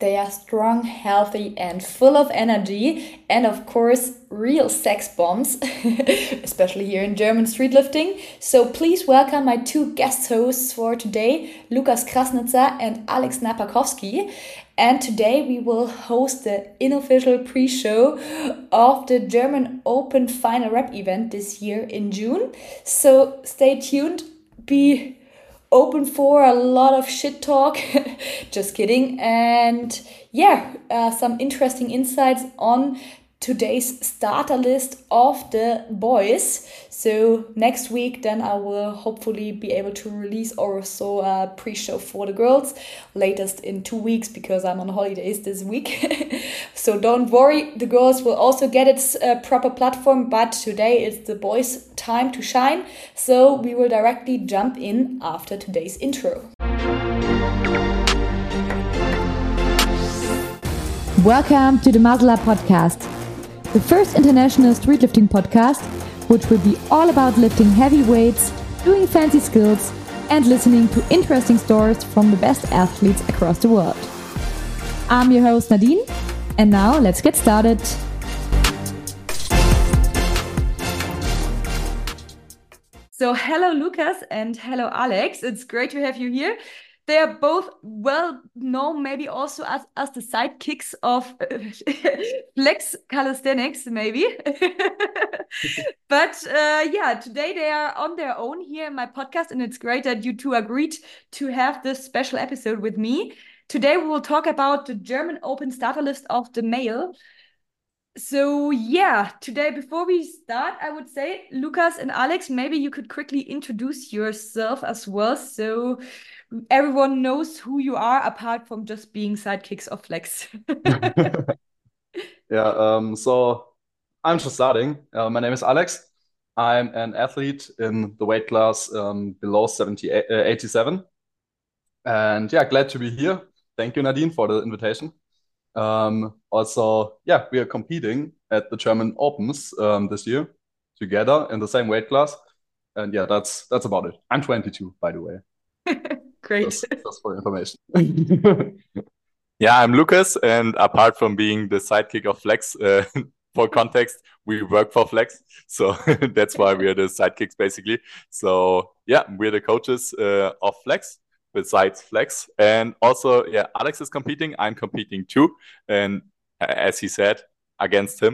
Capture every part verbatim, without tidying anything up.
They are strong, healthy, and full of energy, and of course, real sex bombs, especially here in German street lifting. So please welcome my two guest hosts for today, Lukas Krasnitzer and Alex Napakowski. And today we will host the unofficial pre-show of the German Open Final Rep event this year in June. So stay tuned, be open for a lot of shit talk. Just kidding. And yeah, uh, some interesting insights on today's starter list of the boys. So next week, then I will hopefully be able to release also a pre-show for the girls, latest in two weeks because I'm on holidays this week. So don't worry, the girls will also get its uh, proper platform, but today is the boys' time to shine. So we will directly jump in after today's intro. Welcome to the Muzzler Podcast, the first international street lifting podcast, which will be all about lifting heavy weights, doing fancy skills, and listening to interesting stories from the best athletes across the world. I'm your host Nadine, and now let's get started. So hello Lukas and hello Alex, it's great to have you here. They are both well known, maybe also as, as the sidekicks of uh, flex calisthenics, maybe. But uh, yeah, today they are on their own here in my podcast, and it's great that you two agreed to have this special episode with me. Today we will talk about the German Open starter list of the male. So yeah, today before we start, I would say, Lukas and Alex, maybe you could quickly introduce yourself as well, so everyone knows who you are apart from just being sidekicks of Flex. Yeah, um, so I'm just starting. Uh, my name is Alex. I'm an athlete in the weight class um, below seventy-eight, uh, eighty-seven. And yeah, glad to be here. Thank you, Nadine, for the invitation. Um, also, yeah, we are competing at the German Opens um, this year together in the same weight class. And yeah, that's that's about it. I'm twenty-two, by the way. Great. Just, just for information. Yeah, I'm Lukas, and apart from being the sidekick of Flex, uh, for context, we work for Flex, so that's why we are the sidekicks, basically. So yeah, we're the coaches uh, of Flex, besides Flex. And also, yeah, Alex is competing, I'm competing too, and as he said, against him.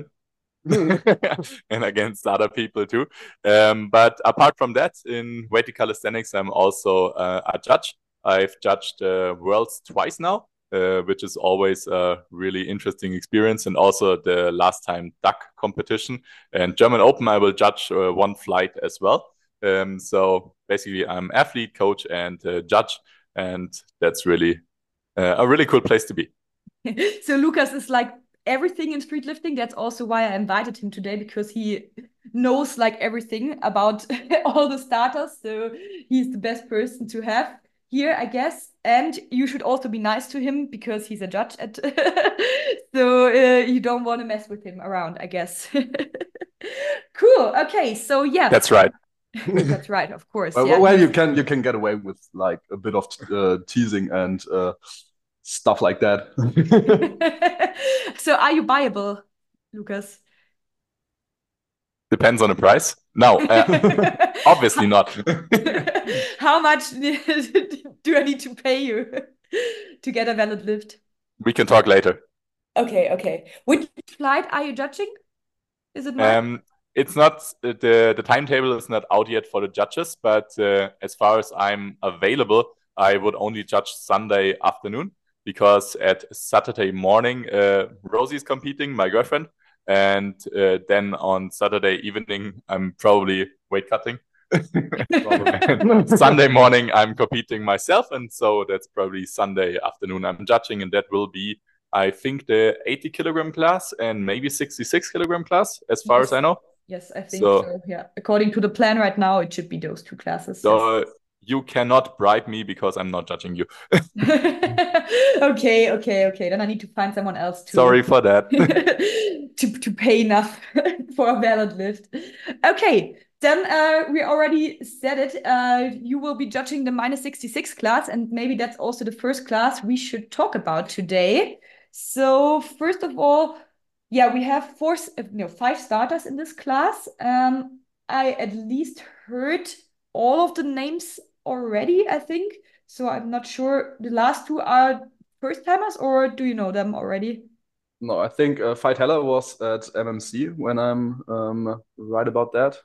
And against other people too. Um, but apart from that, in weighted calisthenics, I'm also uh, a judge. I've judged uh, Worlds twice now, uh, which is always a really interesting experience. And also the last time duck competition and German Open, I will judge uh, one flight as well. Um, so basically, I'm athlete, coach, and uh, judge, and that's really uh, a really cool place to be. So Lukas is like everything in street lifting. That's also why I invited him today, because he knows like everything about all the starters. So he's the best person to have here, I guess. And you should also be nice to him because he's a judge at so uh, you don't want to mess with him around, I guess. Cool. Okay, so yeah, that's right. That's right, of course. Well, yeah. well, you can you can get away with like a bit of uh, teasing and uh, stuff like that. So are you buyable, Lukas? Depends on the price. No, uh, obviously not. How much do I need to pay you to get a valid lift? We can talk later. Okay, okay. Which flight are you judging? Is it mine? Um, it's not the the timetable is not out yet for the judges, but uh, as far as I'm available, I would only judge Sunday afternoon, because at Saturday morning, uh, Rosie's competing, my girlfriend, and uh, then on Saturday evening, I'm probably weight cutting. Sunday morning, I'm competing myself, and so that's probably Sunday afternoon I'm judging, and that will be, I think, the eighty kilogram class and maybe sixty-six kilogram class, as far Yes. as I know. Yes, I think so. So- Yeah, according to the plan right now, it should be those two classes. So you cannot bribe me because I'm not judging you. Yes. Okay, okay, okay. Then I need to find someone else to Sorry for that. to to pay enough for a valid lift. Okay, then uh, we already said it. Uh, you will be judging the minus sixty-six class, and maybe that's also the first class we should talk about today. So first of all, yeah, we have four, no, five starters in this class. Um, I at least heard all of the names already, I think. So I'm not sure the last two are first timers, or do you know them already? No, I think uh, Veit Heller was at M M C when I'm um, right about that.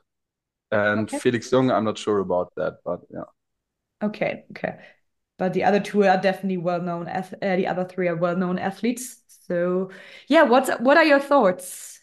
And Okay. Felix Jung, I'm not sure about that, but yeah. Okay, okay. But the other two are definitely well-known. Uh, the other three are well-known athletes. So, yeah, what's what are your thoughts?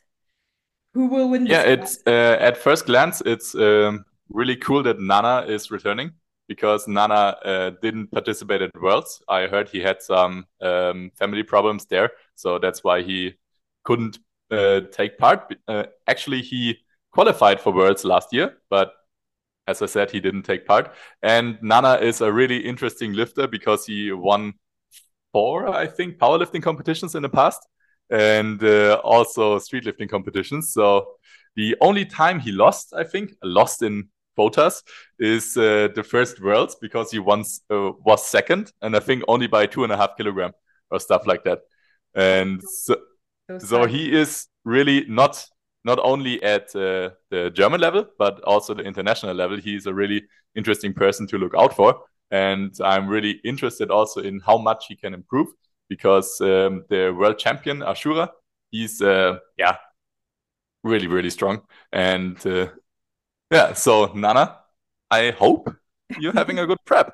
Who will win Yeah, this? it's uh, at first glance, it's um, really cool that Nana is returning because Nana uh, didn't participate at Worlds. I heard he had some um, family problems there, so that's why he couldn't uh, take part. Uh, actually, he qualified for Worlds last year, but as I said, he didn't take part. And Nana is a really interesting lifter because he won four, I think, powerlifting competitions in the past and uh, also street lifting competitions. So the only time he lost, I think, lost in quotas, is uh, the first Worlds because he once uh, was second, and I think only by two and a half kilogram or stuff like that. And so, so he is really not not only at uh, the German level, but also the international level. He's a really interesting person to look out for. And I'm really interested also in how much he can improve because um, the world champion, Ashura, he's, uh, yeah, really, really strong. And uh, yeah, so Nana, I hope you're having a good prep.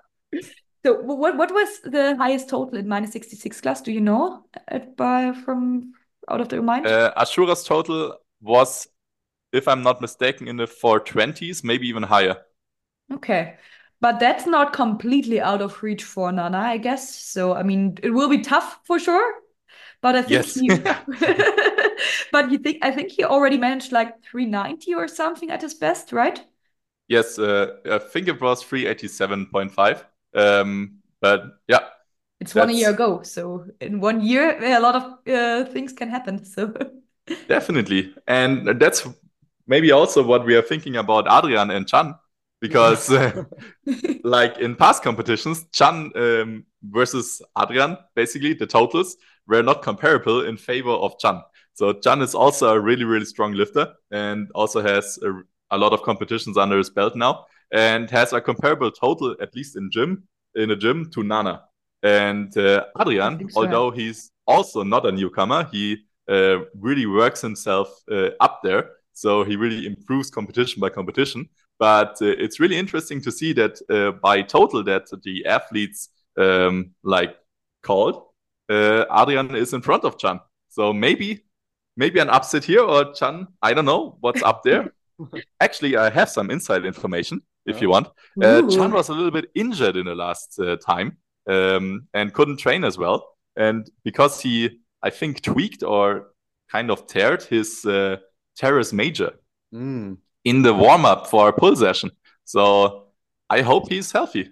So what what was the highest total in minus sixty-six class? Do you know it by from out of your mind? Uh, Ashura's total was, if I'm not mistaken, in the four twenties, maybe even higher. Okay. But that's not completely out of reach for Nana, I guess. So, I mean, it will be tough for sure. But I think Yes. he, but you think, I think he already managed like three ninety or something at his best, right? Yes, uh, I think it was three eighty-seven point five. Um, but yeah. It's one a year ago. So, in one year, a lot of uh, things can happen. So, definitely. And that's maybe also what we are thinking about Adrian and Chan, because uh, like in past competitions, Chan um, versus Adrian, basically the totals were not comparable in favor of Chan. So Chan is also a really, really strong lifter and also has a, a lot of competitions under his belt now and has a comparable total, at least in gym, in a gym, to Nana. And uh, Adrian, so. although he's also not a newcomer, he uh, really works himself uh, up there. So he really improves competition by competition. But uh, it's really interesting to see that uh, by total that the athletes um, like called, uh, Adrian is in front of Chan. So maybe maybe an upset here or Chan, I don't know what's up there. Actually, I have some inside information if yeah. you want. Uh, Chan was a little bit injured in the last uh, time um, and couldn't train as well. And because he, I think, tweaked or kind of teared his uh, teres major. Mm. in the warm-up for a pull session. So I hope he's healthy.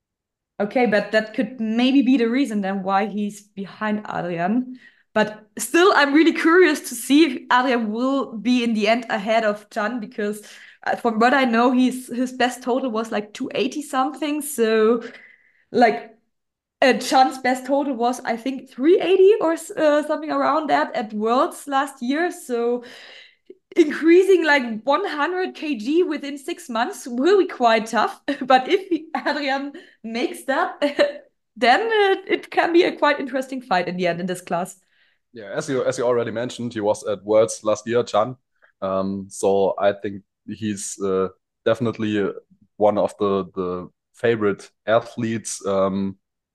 Okay, but that could maybe be the reason then why he's behind Adrian. But still, I'm really curious to see if Adrian will be in the end ahead of Chan, because from what I know, he's his best total was like two eighty something. So like uh, Chan's best total was, I think, three eighty or uh, something around that at Worlds last year. So increasing like one hundred kilograms within six months will be quite tough. But if Adrian makes that, then it, it can be a quite interesting fight in the end in this class. Yeah, as you as you already mentioned, he was at Worlds last year, Chan. Um, so I think he's uh, definitely one of the the favorite athletes um,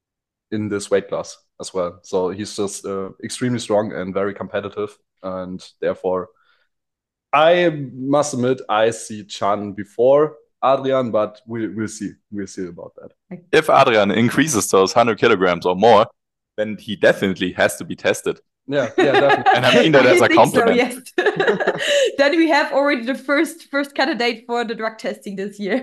in this weight class as well. So he's just uh, extremely strong and very competitive, and therefore, I must admit I see Chan before Adrian, but we, we'll see. We'll see about that. If Adrian increases those one hundred kilograms or more, then he definitely has to be tested. Yeah, yeah, definitely. And I mean that as a compliment. So, yes. Then we have already the first first candidate for the drug testing this year.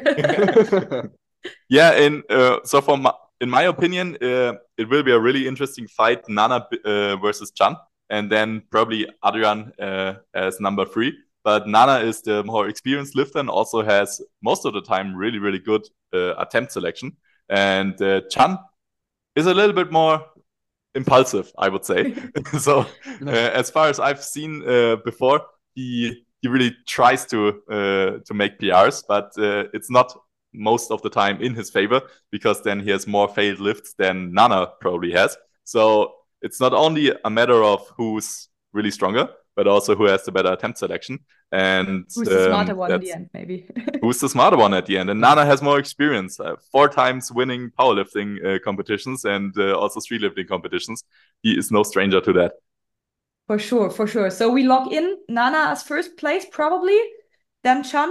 Yeah, in uh, so for my, in my opinion, uh, it will be a really interesting fight, Nana uh, versus Chan, and then probably Adrian uh, as number three. but Nana is the more experienced lifter and also has most of the time really, really good uh, attempt selection. And uh, Chan is a little bit more impulsive, I would say. So uh, as far as I've seen uh, before, he he really tries to uh, to make P Rs, but uh, it's not most of the time in his favor, because then he has more failed lifts than Nana probably has. So it's not only a matter of who's really stronger, but also who has the better attempt selection. And who's the smarter um, one in the end, maybe. Who's the smarter one at the end? And Nana has more experience, uh, four times winning powerlifting uh, competitions and uh, also street lifting competitions. He is no stranger to that. For sure, for sure. So we lock in Nana as first place, probably. Then Chan,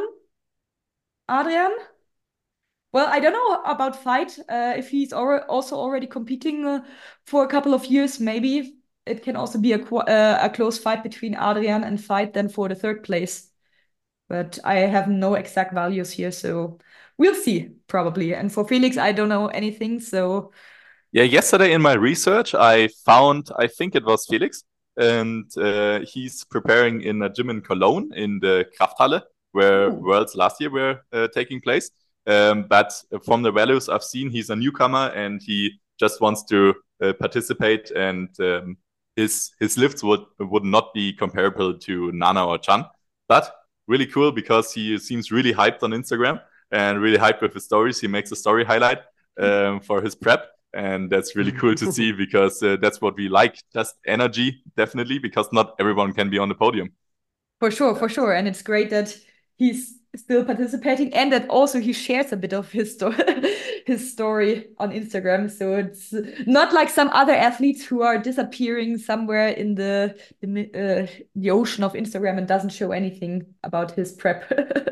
Adrian. Well, I don't know about Veit. Uh, if he's al also already competing uh, for a couple of years, maybe it can also be a, uh, a close fight between Adrian and Veit then for the third place. But I have no exact values here, so we'll see, probably. And for Felix, I don't know anything, so... Yeah, yesterday in my research, I found, I think it was Felix, and uh, he's preparing in a gym in Cologne, in the Krafthalle, where Ooh. Worlds last year were uh, taking place. Um, but from the values I've seen, he's a newcomer, and he just wants to uh, participate, and um, his his lifts would, would not be comparable to Nana or Chan. But really cool, because he seems really hyped on Instagram and really hyped with his stories. He makes a story highlight um, for his prep. And that's really cool to see, because uh, that's what we like. Just energy, definitely, because not everyone can be on the podium. For sure, for sure. And it's great that he's still participating, and that also he shares a bit of his, sto his story on Instagram. So it's not like some other athletes who are disappearing somewhere in the, the, uh, the ocean of Instagram and doesn't show anything about his prep.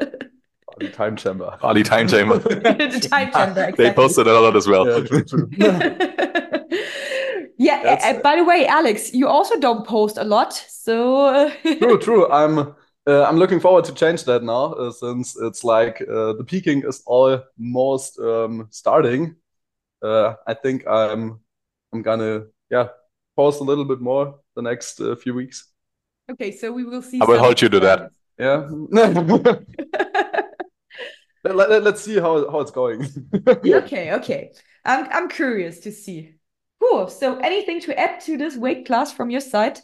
The time chamber. Ali time chamber. The time chamber, exactly. They posted a lot as well. Yeah, true, true. Yeah, uh, by the way, Alex, you also don't post a lot, so... True, true. I'm uh, I'm looking forward to change that now, uh, since it's like uh, the peaking is almost um, starting. Uh, I think I'm I'm gonna yeah post a little bit more the next uh, few weeks. Okay, so we will see. I will hold you to that. Yeah. Let, let, let's see how, how it's going. Okay, okay. I'm, I'm curious to see. Cool. So anything to add to this weight class from your side?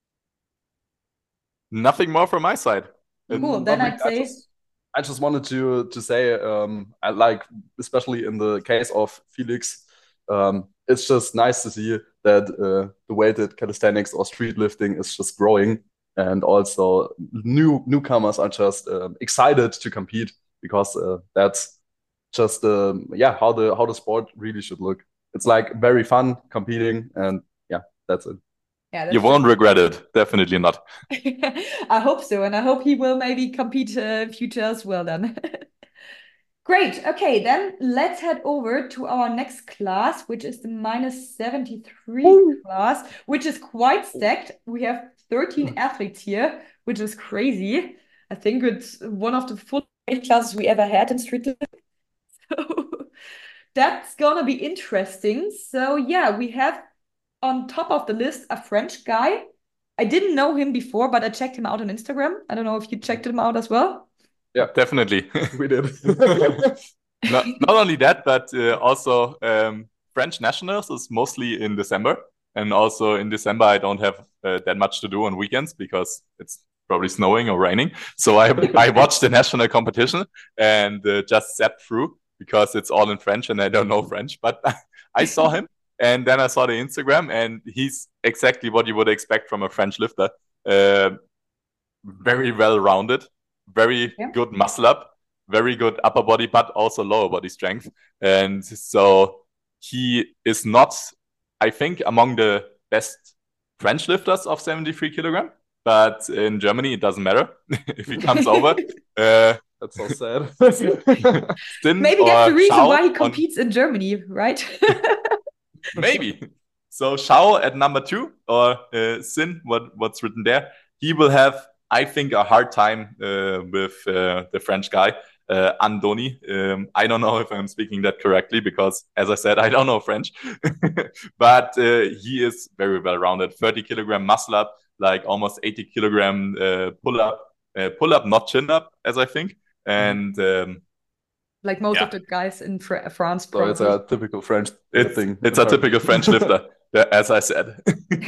Nothing more from my side. Cool. Then I'd say... I just, I just wanted to, to say, um, I like, especially in the case of Felix, um, it's just nice to see that uh, the weighted calisthenics or street lifting is just growing. And also new newcomers are just um, excited to compete, because uh, that's just um, yeah how the how the sport really should look. It's like very fun competing, and yeah, that's it. Yeah, that's you won't regret it. Definitely not. I hope so, and I hope he will maybe compete uh, in future as well then. Great. Okay, then let's head over to our next class, which is the minus seventy-three Ooh. Class, which is quite stacked. We have thirteen athletes here, which is crazy. I think it's one of the full classes we ever had in street lifting. So that's gonna be interesting. So yeah, we have on top of the list a French guy. I didn't know him before, but I checked him out on Instagram. I don't know if you checked him out as well. Yeah, definitely. We did. not, not only that, but uh, also um, French Nationals is mostly in December. And also in December, I don't have uh, that much to do on weekends, because it's probably snowing or raining. So I I watched the national competition and uh, just zapped through, because it's all in French and I don't know French. But I saw him, and then I saw the Instagram, and he's exactly what you would expect from a French lifter. Uh, very well-rounded, very yeah. good muscle up, very good upper body, but also lower body strength. And so he is not, I think, among the best French lifters of seventy-three kilogram. But in Germany, it doesn't matter if he comes over. Uh, That's so sad. Maybe that's the reason why he competes on... in Germany, right? Maybe. So Shao at number two, or uh, Sin, what, what's written there, he will have, I think, a hard time uh, with uh, the French guy, uh, Andoni. Um, I don't know if I'm speaking that correctly, because, as I said, I don't know French. But uh, he is very well-rounded. thirty kilogram muscle up, like almost eighty kilogram uh, pull up, uh, pull up, not chin up, as I think. And um, like most yeah. of the guys in Fr- France. So it's a typical French it's, thing. It's a typical French lifter, as I said.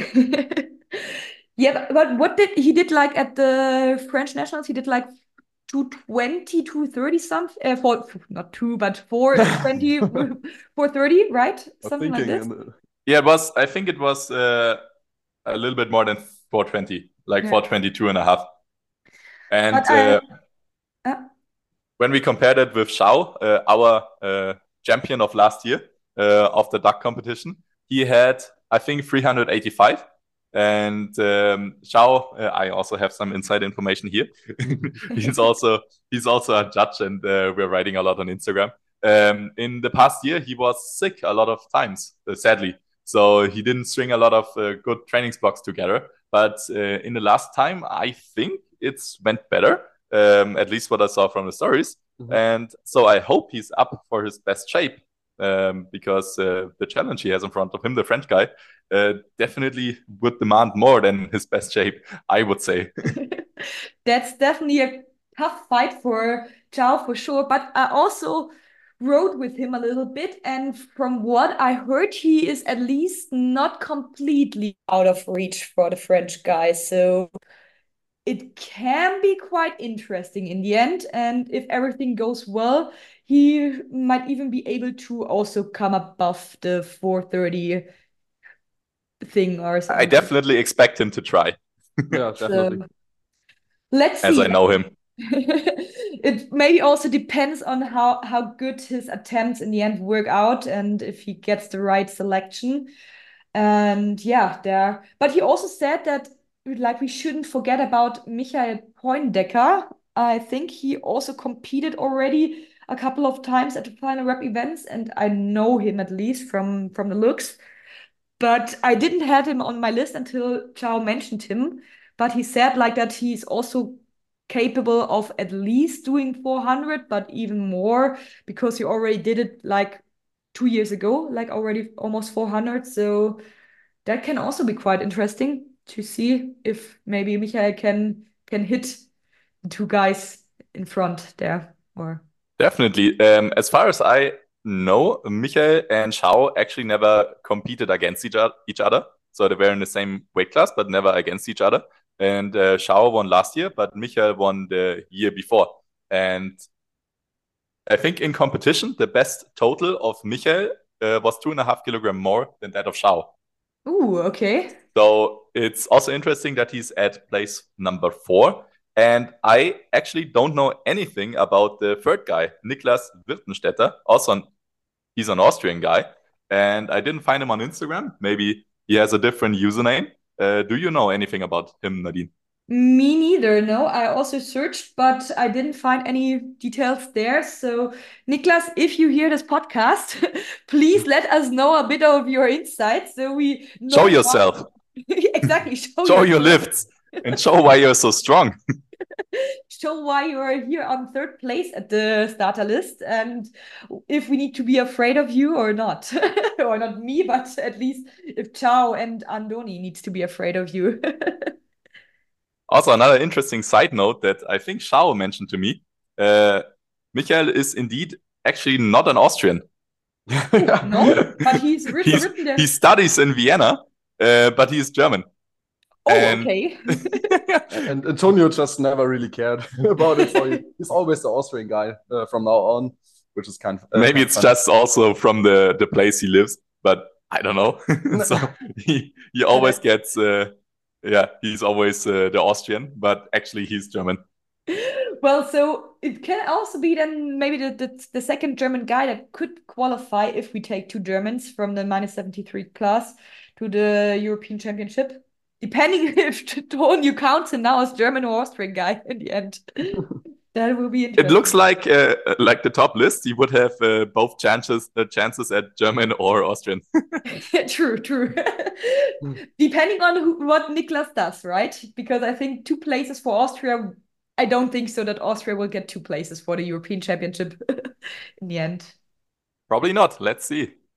Yeah, but, but what did he did like at the French nationals? He did like two twenty, two thirty something. Uh, for not two, but four twenty, four thirty, right? Something like this. The... Yeah, it was. I think it was uh, a little bit more than four twenty, like yeah. four twenty-two and a half. And I, uh, uh, when we compared it with Xiao, uh, our uh, champion of last year uh, of the duck competition, he had, I think, three hundred eighty-five. And um, Xiao, uh, I also have some inside information here. he's also he's also a judge, and uh, we're writing a lot on Instagram. Um, in the past year, he was sick a lot of times, uh, sadly. So he didn't string a lot of uh, good training blocks together. But uh, in the last time, I think it's went better, um, at least what I saw from the stories. Mm-hmm. And so I hope he's up for his best shape. Um, because uh, the challenge he has in front of him, the French guy, uh, definitely would demand more than his best shape, I would say. That's definitely a tough fight for Xiao for sure. But I also rode with him a little bit, and from what I heard, he is at least not completely out of reach for the French guy. So it can be quite interesting in the end. And if everything goes well, he might even be able to also come above the four thirty thing or something. I definitely expect him to try. Yeah, definitely. So, let's see. As I know him. It maybe also depends on how, how good his attempts in the end work out and if he gets the right selection. And yeah, there. But he also said that like we shouldn't forget about Michael Poindecker. I think he also competed already a couple of times at the final rep events, and I know him at least from from the looks. But I didn't have him on my list until Xiao mentioned him. But he said like that he's also capable of at least doing four hundred, but even more because he already did it like two years ago, like already almost four hundred. So that can also be quite interesting to see if maybe Michael can can hit the two guys in front there. Or definitely. Um, as far as I know, Michael and Xiao actually never competed against each, each other. So they were in the same weight class, but never against each other. And uh, Xiao won last year, but Michael won the year before. And I think in competition, the best total of Michael uh, was two and a half kilogram more than that of Xiao. Ooh, okay. So it's also interesting that he's at place number four. And I actually don't know anything about the third guy, Niklas Wirtenstetter. Also, an, he's an Austrian guy. And I didn't find him on Instagram. Maybe he has a different username. Uh, do you know anything about him, Nadine? Me neither, no. I also searched, but I didn't find any details there. So, Niklas, if you hear this podcast, please let us know a bit of your insights so we know show yourself. Exactly. Show, show your lifts and show why you're so strong. Show why you are here on third place at the starter list and if we need to be afraid of you or not. Or not me, but at least if Xiao and Andoni needs to be afraid of you. Also, another interesting side note that I think Xiao mentioned to me, uh, Michael is indeed actually not an Austrian. No, but he's written, he's, written there. He studies in Vienna, uh, but he's German. Oh, and, okay. And Antonio just never really cared about it. So he, he's always the Austrian guy uh, from now on, which is kind of uh, maybe kind it's of just also from the the place he lives, but I don't know. So he he always gets uh, yeah he's always uh, the Austrian, but actually he's German. Well, so it can also be then maybe the, the the second German guy that could qualify if we take two Germans from the minus seventy-three class to the European Championship. Depending if Ton you count him now as German or Austrian guy in the end. That will be interesting. It looks like uh, like the top list. You would have uh, both chances uh, chances at German or Austrian. True, true. Depending on who, what Niklas does, right? Because I think two places for Austria. I don't think so that Austria will get two places for the European Championship in the end. Probably not. Let's see.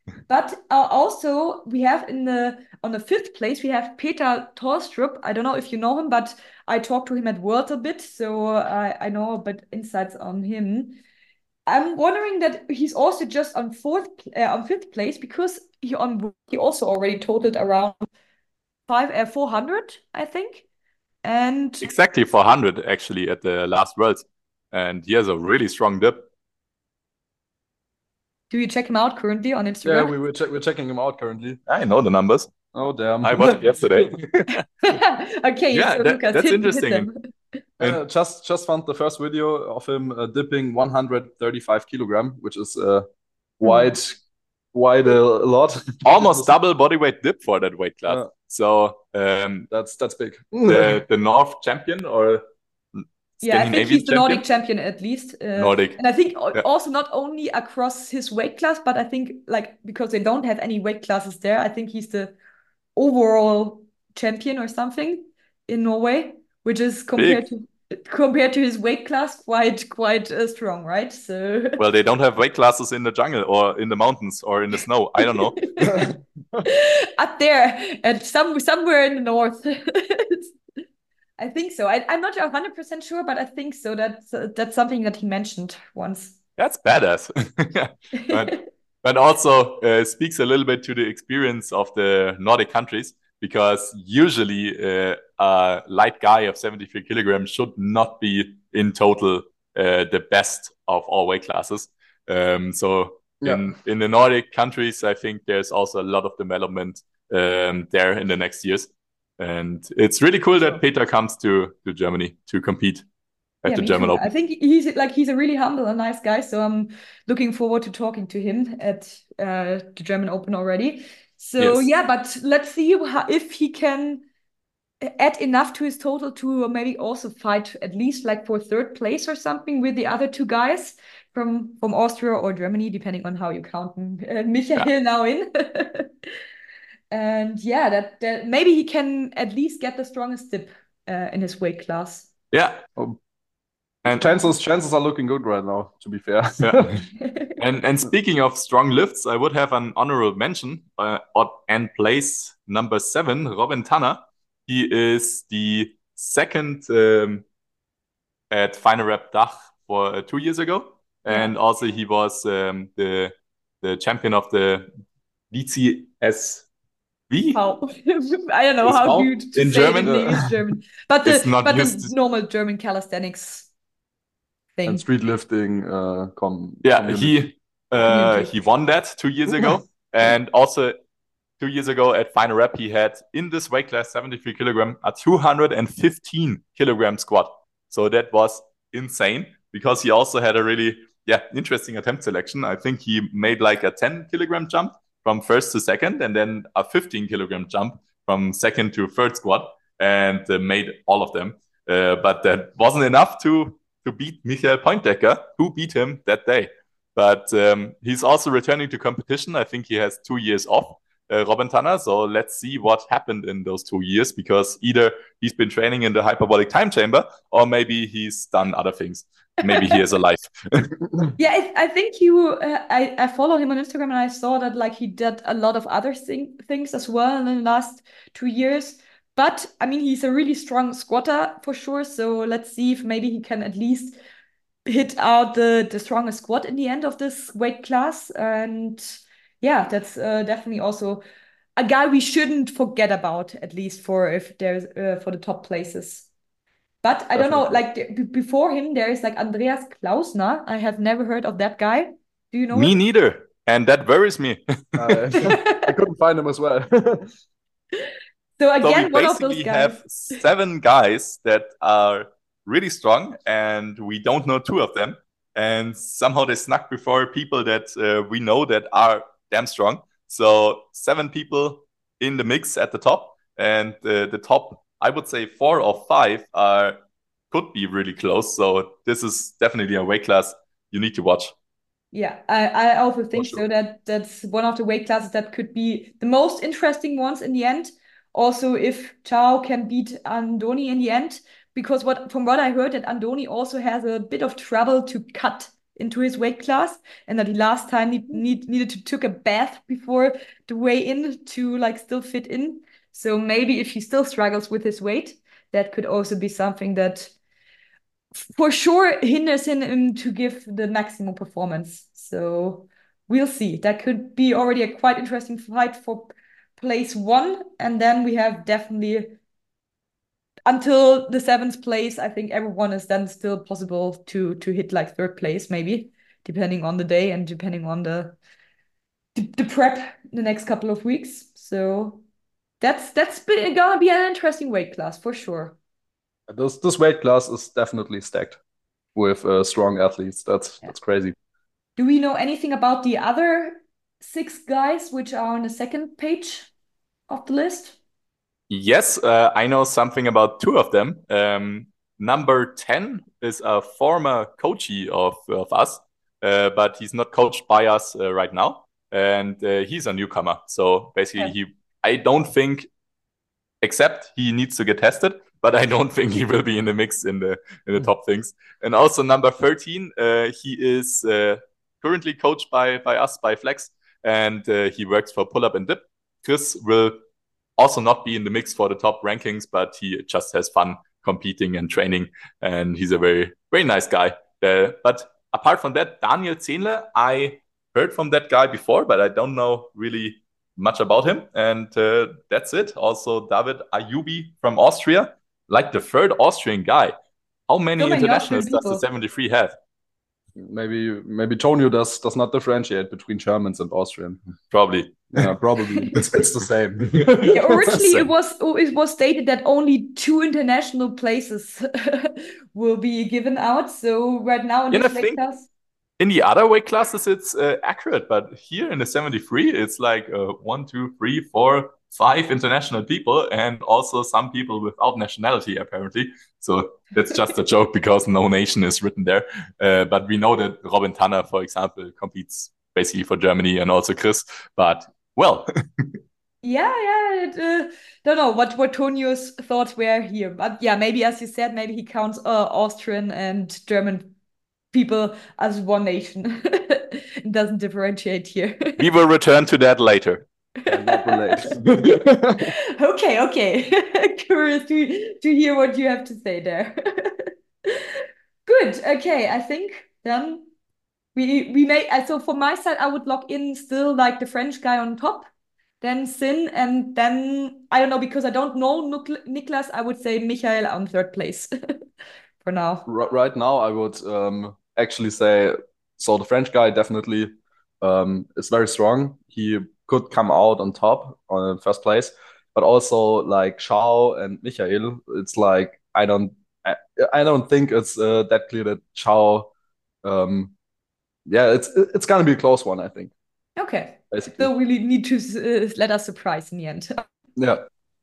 But uh, also we have in the on the fifth place we have Peter Tolstrup. I don't know if you know him, but I talked to him at World a bit, so I I know a bit insights on him. I'm wondering that he's also just on fourth uh, on fifth place because he on he also already totaled around five uh, four hundred, I think. And Exactly four hundred actually at the last Worlds, and he has a really strong dip. do you check him out currently on Yeah, Instagram? we were che- we're checking him out currently. I know the numbers. Oh damn! I watched it yesterday. Okay, Yeah, so that- Lucas, that's hit, interesting. hit them. Uh, just just found the first video of him uh, dipping one hundred thirty-five kilogram, which is uh, quite quite a lot. Almost double body weight dip for that weight class. Yeah. So um, That's that's big. the the North champion or Yeah, I think Scandinavian he's the Nordic champion? champion at least. Uh, Nordic. And I think al- Yeah. also not only across his weight class, but I think like because they don't have any weight classes there, I think he's the overall champion or something in Norway, which is compared to compared to his weight class quite quite uh, strong, right? So Well, they don't have weight classes in the jungle or in the mountains or in the snow. I don't know. up there at some somewhere in the north. I think so. I, I'm not one hundred percent sure, but I think so. That's uh, that's something that he mentioned once. That's badass. but, but also uh, speaks a little bit to the experience of the Nordic countries, because usually uh, a light guy of seventy-three kilograms should not be in total uh, the best of all weight classes. Um, so Yeah. in, in the Nordic countries, I think there's also a lot of development um, there in the next years. And it's really cool that Peter comes to, to Germany to compete at Yeah, the me German too. Open. I think he's like he's a really humble and nice guy, so I'm looking forward to talking to him at uh, the German Open already. So Yes. yeah, but let's see how, if he can add enough to his total to maybe also fight at least like for third place or something with the other two guys from from Austria or Germany, depending on how you count uh, Michael Yeah. now in. And yeah, that, that maybe he can at least get the strongest dip uh, in his weight class. Yeah. Oh, And chances chances are looking good right now, to be fair. Yeah. And and speaking of strong lifts, I would have an honorable mention uh, at and place number seven, Robin Tanner. He is the second um, at Final Rep Dach for uh, two years ago, and also he was um, the the champion of the D C S V. How I don't know It's how how? you to In say German? it in English, German, but the It's not but the used to- normal German calisthenics thing. And street lifting. Uh, com Yeah, community. he uh, Community. he won that two years ago, and also two years ago at Final Rep he had in this weight class seventy-three kilogram a two hundred fifteen kilogram squat. So that was insane, because he also had a really yeah interesting attempt selection. I think he made like a ten kilogram jump from first to second, and then a fifteen kilogram jump from second to third squat, and uh, made all of them. Uh, but that wasn't enough to to beat Michael Pointdecker, who beat him that day. But um, he's also returning to competition. I think he has two years off, uh, Robin Tanner. So let's see what happened in those two years, because either he's been training in the hyperbolic time chamber, or maybe he's done other things. Maybe he is alive. Yeah, I, I think you. Uh, I I follow him on Instagram, and I saw that like he did a lot of other thing, things as well in the last two years. But I mean, he's a really strong squatter for sure. So let's see if maybe he can at least hit out the the strongest squat in the end of this weight class. And yeah, that's uh, definitely also a guy we shouldn't forget about, at least for if there's uh, for the top places. But I don't know, like b- before him, there is like Andreas Klausner. I have never heard of that guy. Do you know Me him? neither. And that worries me. I, I couldn't find him as well. So So again, we one of those basically guys. have seven guys that are really strong, and we don't know two of them. And somehow they snuck before people that uh, we know that are damn strong. So seven people in the mix at the top, and uh, the top, I would say four or five are could be really close. So this is definitely a weight class you need to watch. Yeah, I, I also think sure. so that that's one of the weight classes that could be the most interesting ones in the end. Also, if Chao can beat Andoni in the end, because what from what I heard that Andoni also has a bit of trouble to cut into his weight class, and that he last time he need, needed to took a bath before the weigh in to like still fit in. So maybe if he still struggles with his weight, that could also be something that for sure hinders him to give the maximum performance. So we'll see. That could be already a quite interesting fight for place one. And then we have definitely until the seventh place, I think everyone is then still possible to to hit like third place, maybe, depending on the day and depending on the the, the prep the next couple of weeks. So that's that's been, gonna be an interesting weight class for sure. This this weight class is definitely stacked with uh, strong athletes. That's yeah. that's crazy. Do we know anything about the other six guys which are on the second page of the list? Yes, uh, I know something about two of them. Um, number ten is a former coachee of, of us, uh, but he's not coached by us uh, right now. And uh, he's a newcomer. So basically, yeah. he I don't think, except he needs to get tested, but I don't think he will be in the mix in the in the top things. And also number thirteen, uh, he is uh, currently coached by by us, by Flex, and uh, he works for Pull Up and Dip. Chris will also not be in the mix for the top rankings, but he just has fun competing and training, and he's a very, very nice guy. Uh, but apart from that, Daniel Zehnle, I heard from that guy before, but I don't know really much about him, and uh, that's it. Also, David Ayubi from Austria, like the third Austrian guy. How many, so many internationals does the seventy-three have? Maybe maybe Tonio does does not differentiate between Germans and Austrian. Probably. Yeah, probably. it's, it's the same. Yeah, originally it was it was stated that only two international places will be given out. So right now in this weight class, in the other weight classes it's uh, accurate, but here in the seventy-three it's like uh, one, two, three, four, five international people, and also some people without nationality apparently. So that's just a joke because no nation is written there. Uh, but we know that Robin Tanner, for example, competes basically for Germany, and also Chris. But well, yeah, yeah. It, uh, don't know what what Tonio's thoughts were here, but yeah, maybe as you said, maybe he counts uh, Austrian and German people as one nation. It doesn't differentiate here. We will return to that later. Not relate. okay, okay. Curious to to hear what you have to say there. Good. Okay, I think then we we may. So for my side, I would lock in still like the French guy on top, then Sin, and then I don't know because I don't know Niklas. I would say Michael on third place for now. Right now, I would um, actually say so. The French guy definitely um, is very strong. He could come out on top on first place, but also like Chao and Michael, it's like I don't I, I don't think it's uh, that clear that Chao um yeah it's it's gonna be a close one, I think. Okay, basically. So we need to uh, let us surprise in the end. Yeah,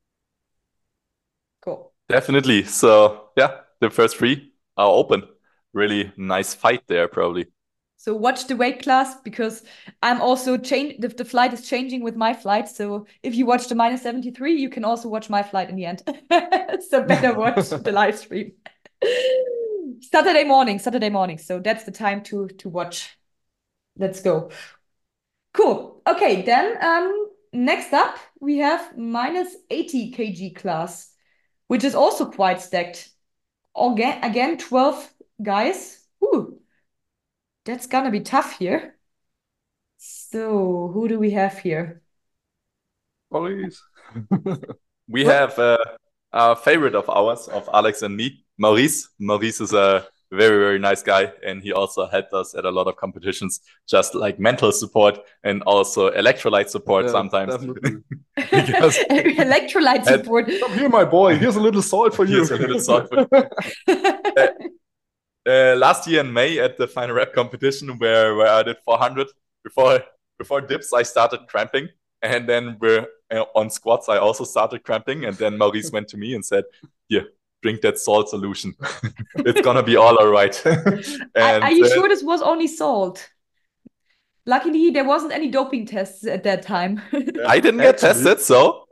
cool, definitely. So yeah, the first three are open. Really nice fight there, probably. So watch the weight class because I'm also change. The, the flight is changing with my flight. So if you watch the minus seventy-three, you can also watch my flight in the end. So better watch the live stream. Saturday morning, Saturday morning. So that's the time to to watch. Let's go. Cool. Okay, then um, next up we have minus eighty kilogram class, which is also quite stacked. Again, again, twelve guys. Whew. That's gonna be tough here. So, who do we have here? Please. We have uh, a favorite of ours, of Alex and me, Maurice. Maurice is a very, very nice guy, and he also helped us at a lot of competitions, just like mental support and also electrolyte support yeah, sometimes. Because electrolyte support. Come here, my boy. Here's a little salt for you. Here's a little salt for you. uh, Uh, last year in May at the final rep competition where, where I did four hundred, before before dips I started cramping, and then we're uh, on squats I also started cramping, and then Maurice went to me and said, here, drink that salt solution. It's gonna be all all right. And, are you uh, sure this was only salt? Luckily there wasn't any doping tests at that time. I didn't get tested, so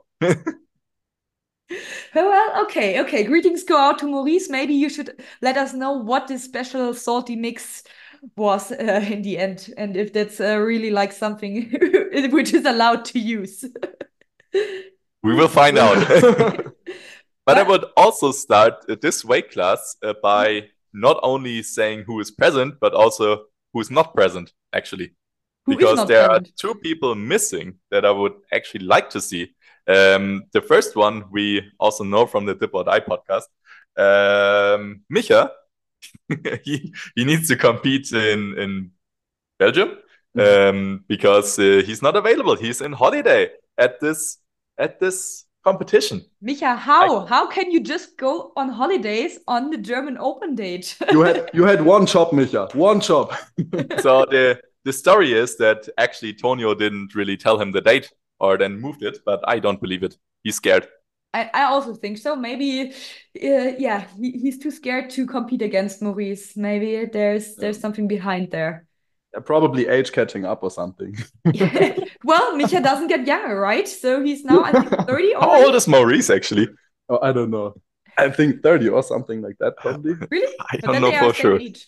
well, okay, okay. Greetings go out to Maurice. Maybe you should let us know what this special salty mix was uh, in the end, and if that's uh, really like something which is allowed to use. We will find out. But I would also start this weight class uh, by not only saying who is present, but also who is not present, actually. Who is Because not there present? are two people missing that I would actually like to see. Um, the first one we also know from the Dip or Die podcast. Um, Micha, he, he needs to compete in, in Belgium um, because uh, he's not available. He's in holiday at this at this competition. Micha, how? I- how can you just go on holidays on the German Open date? You had you had one job, Micha. One job. So the the story is that actually Tonio didn't really tell him the date or then moved it, but I don't believe it. He's scared. I, I also think so. Maybe, uh, yeah, he, he's too scared to compete against Maurice. Maybe there's there's something behind there. Probably age catching up or something. Well, Micha doesn't get younger, right? So he's now, I think, thirty How already. old is Maurice actually? Oh, I don't know. I think thirty or something like that, probably. Really? I But don't then know they are for same sure. age.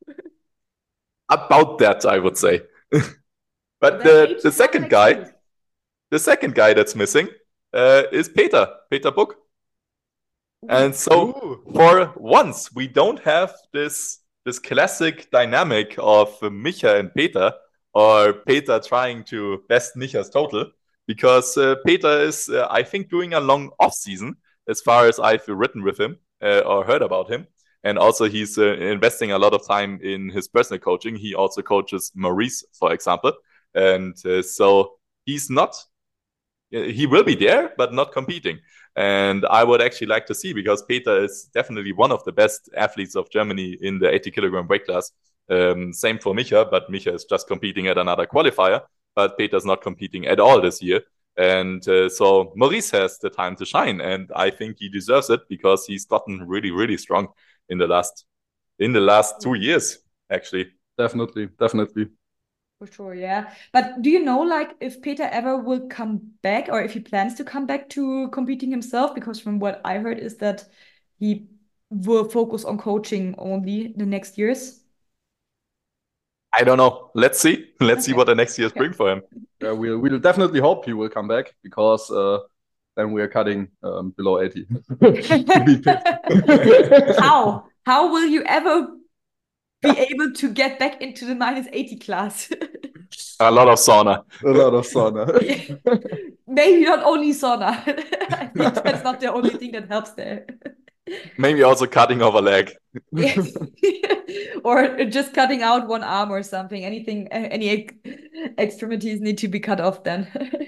About that, I would say. But Then the, age the is not an second guy, excuse. the second guy that's missing uh, is Peter, Peter Book. And so Ooh. for once, we don't have this this classic dynamic of uh, Micha and Peter, or Peter trying to best Micha's total, because uh, Peter is, uh, I think, doing a long off season as far as I've written with him uh, or heard about him. And also he's uh, investing a lot of time in his personal coaching. He also coaches Maurice, for example. And uh, so he's not, he will be there, but not competing. And I would actually like to see, because Peter is definitely one of the best athletes of Germany in the eighty kilogram weight class. Um, same for Micha, but Micha is just competing at another qualifier, but Peter's not competing at all this year. And uh, so Maurice has the time to shine, and I think he deserves it because he's gotten really, really strong in the last in the last two years, actually. Definitely, definitely. For sure, yeah. But do you know, like, if Peter ever will come back, or if he plans to come back to competing himself? Because from what I heard is that he will focus on coaching only the next years. I don't know. Let's see. Let's see Okay. what the next years Okay. bring for him. Yeah, we'll we'll definitely hope he will come back, because uh, then we are cutting um, below eighty. To be picked. How? How will you ever be able to get back into the minus eighty class? A lot of sauna. A lot of sauna. Maybe not only sauna. I think that's not the only thing that helps there. Maybe also cutting off a leg. Yes. Or just cutting out one arm or something. Anything, any ex- extremities need to be cut off then.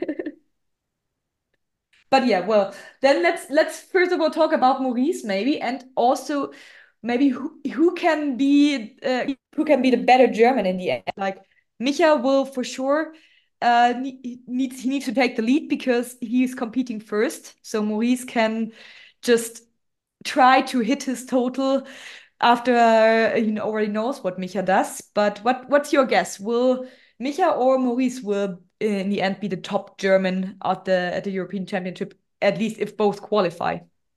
But yeah, well, then let's let's first of all talk about Maurice maybe, and also maybe who who can be uh, who can be the better German in the end. Like Micha will for sure uh ne- needs he needs to take the lead because he's competing first. So Maurice can just try to hit his total after uh, he already knows what Micha does. But what what's your guess? Will Micha or Maurice will in the end be the top German at the at the European Championship, at least if both qualify?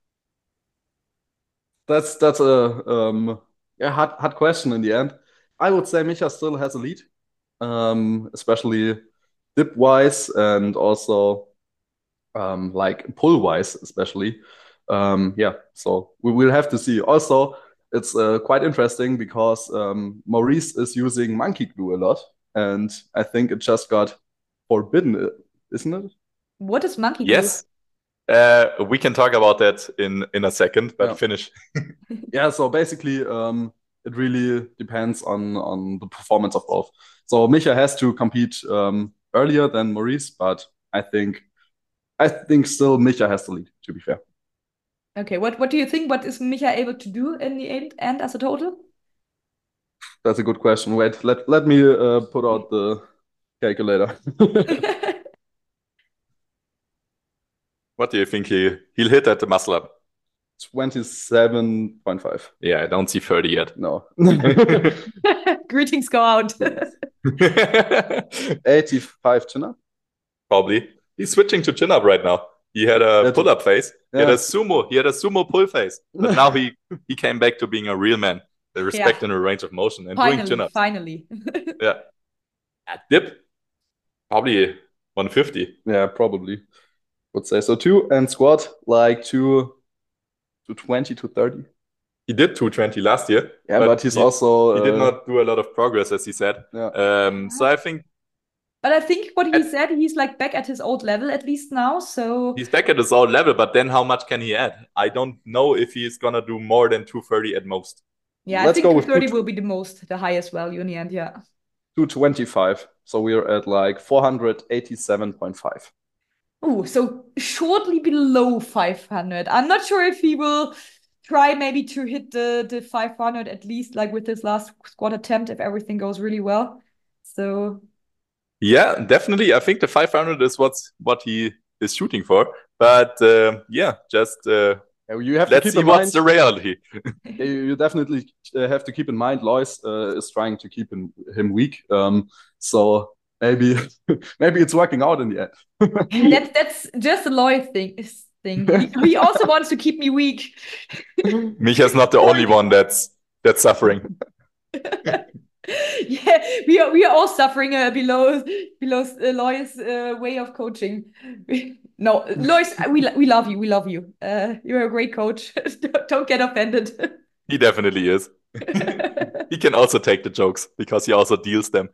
That's that's a um a hard hard question in the end. I would say Micha still has a lead, um, especially dip wise and also um like pull wise, especially. Um, yeah, so we will have to see. Also, it's uh, quite interesting because um, Maurice is using monkey glue a lot, and I think it just got forbidden, isn't it? What is monkey glue? Yes. Uh, we can talk about that in, in a second, but Yeah. finish. Yeah, so basically, um, it really depends on on the performance of both. So Micha has to compete um, earlier than Maurice, but I think I think still Micha has the lead, to be fair. Okay, what what do you think? What is Micha able to do in the end, end as a total? That's a good question. Wait, let let me uh, put out the calculator. What do you think he, he'll hit at the muscle up? twenty-seven point five. Yeah, I don't see thirty yet. No. Greetings go out. eighty-five chin up. Probably. He's switching to chin up right now. He had a That's- pull up phase. He had Yeah. a sumo. He had a sumo pull phase. But now he he came back to being a real man. the respect Yeah. and the range of motion and doing Finally, chin-ups. finally. Yeah. At dip, probably one fifty. Yeah, probably. Would say so too. And squat like two to twenty to thirty. He did two twenty last year. Yeah, but, he's he, also he did uh, not do a lot of progress, as he said. Yeah. Um, so I think But I think what he At- said, he's like back at his old level at least now. So he's back at his old level, but then how much can he add? I don't know if he's gonna do more than two thirty at most. yeah, I Let's think go two with thirty two- will be the most, the highest value in the end. Yeah. two twenty-five. So we're at like four eighty-seven point five. Oh, so shortly below five hundred. I'm not sure if he will try maybe to hit the, the five hundred at least, like with his last squat attempt, if everything goes really well. So Yeah, definitely. I think the five hundred is what's what he is shooting for. But uh, yeah, just uh, Yeah, you have let's to keep see in what's mind. the reality. Yeah, you you definitely uh, have to keep in mind. Lois uh, is trying to keep him, him weak. Um, so maybe maybe it's working out in the end. that's that's just a Loy thing. thing. He, he also wants to keep me weak. Micha's not the only one that's that's suffering. Yeah, we are we are all suffering uh, below below uh, Lois' uh, way of coaching. No, Lois, we lo- we love you. We love you. Uh, you're a great coach. Don't- Don't get offended. He definitely is. He can also take the jokes because he also deals them.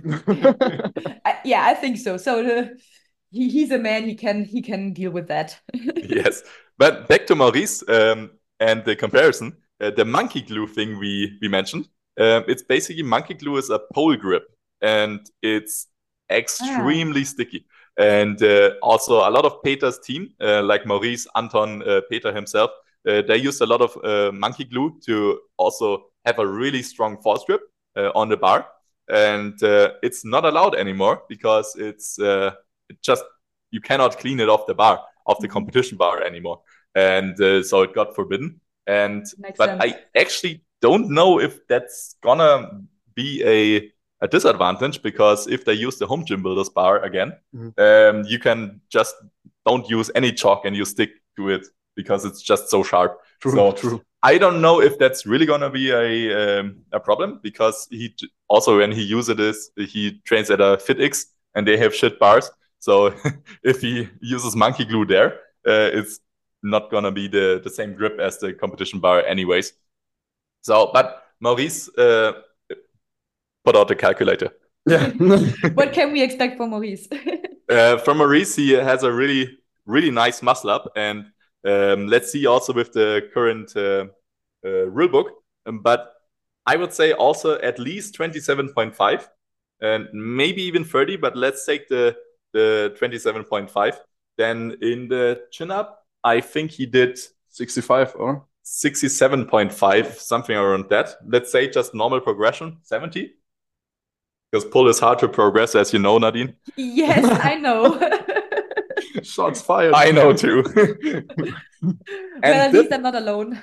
I, yeah, I think so. So the, he he's a man. He can he can deal with that. Yes. But back to Maurice um, and the comparison, uh, the monkey glue thing we, we mentioned. Um, it's basically monkey glue is a pole grip and it's extremely sticky. And uh, also a lot of Peter's team, uh, like Maurice, Anton, uh, Peter himself, uh, they used a lot of uh, monkey glue to also have a really strong force grip uh, on the bar. And uh, it's not allowed anymore because it's uh, it just, you cannot clean it off the bar, off the competition bar anymore. And uh, so it got forbidden. And Makes but sense. I actually don't know if that's gonna be a, a disadvantage because if they use the home gym builders bar again, Mhm. um, you can just don't use any chalk and you stick to it because it's just so sharp. True, So true. I don't know if that's really gonna be a um, a problem because he j- also when he uses this, he trains at a FitX and they have shit bars. So if he uses monkey glue there, uh, it's not gonna be the the same grip as the competition bar, anyways. So, but Maurice uh, put out the calculator. Yeah. What can we expect from Maurice? Uh, from Maurice, he has a really, really nice muscle up. And um, let's see also with the current uh, uh, rule book. Um, but I would say also at least twenty-seven point five and maybe even thirty. But let's take the, the twenty-seven point five. Then in the chin up, I think he did sixty-five or sixty-seven point five, something around that. Let's say just normal progression, seventy. Because pull is hard to progress, as you know, Nadine. Yes, I know. shots fired. I know too. Well, at and least dip, I'm not alone.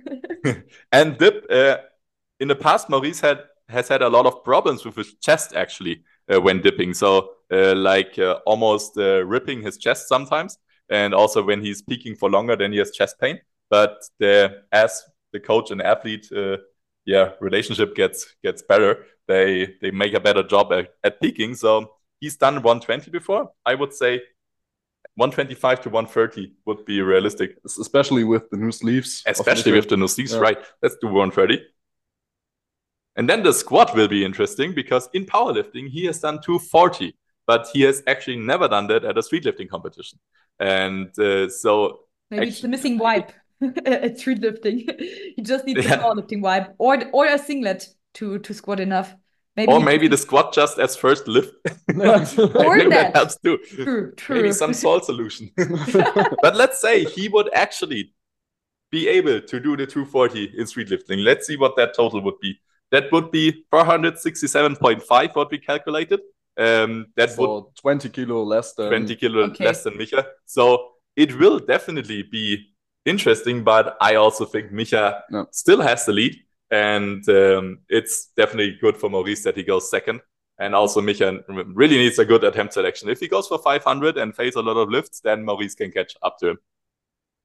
and dip uh, in the past, Maurice had has had a lot of problems with his chest actually uh, when dipping. So uh, like uh, almost uh, ripping his chest sometimes, and also when he's peaking for longer, then he has chest pain. But the as the coach and athlete, uh, yeah, relationship gets gets better. They they make a better job at, at peaking. So he's done one twenty before. I would say one twenty-five to one thirty would be realistic. Especially with the new sleeves. of Especially Michael. with the new sleeves, Yeah. right? Let's do one thirty. And then the squat will be interesting because in powerlifting, he has done two forty, but he has actually never done that at a street lifting competition. And uh, so Maybe it's the actually- missing wipe at street lifting. He just needs Yeah. the powerlifting wipe or or a singlet to to squat enough. Maybe or he- maybe the squat just as first lift. Or Maybe that. that helps too. True, true. Maybe some salt solution. But let's say he would actually be able to do the two forty in street lifting. Let's see what that total would be. That would be four sixty-seven point five, what we calculated. Um, that would So twenty kilo less than twenty kilo Okay. less than Micha. So it will definitely be interesting, but I also think Micha No. still has the lead. And um, it's definitely good for Maurice that he goes second. And also Micha really needs a good attempt selection. If he goes for five hundred and fails a lot of lifts, then Maurice can catch up to him.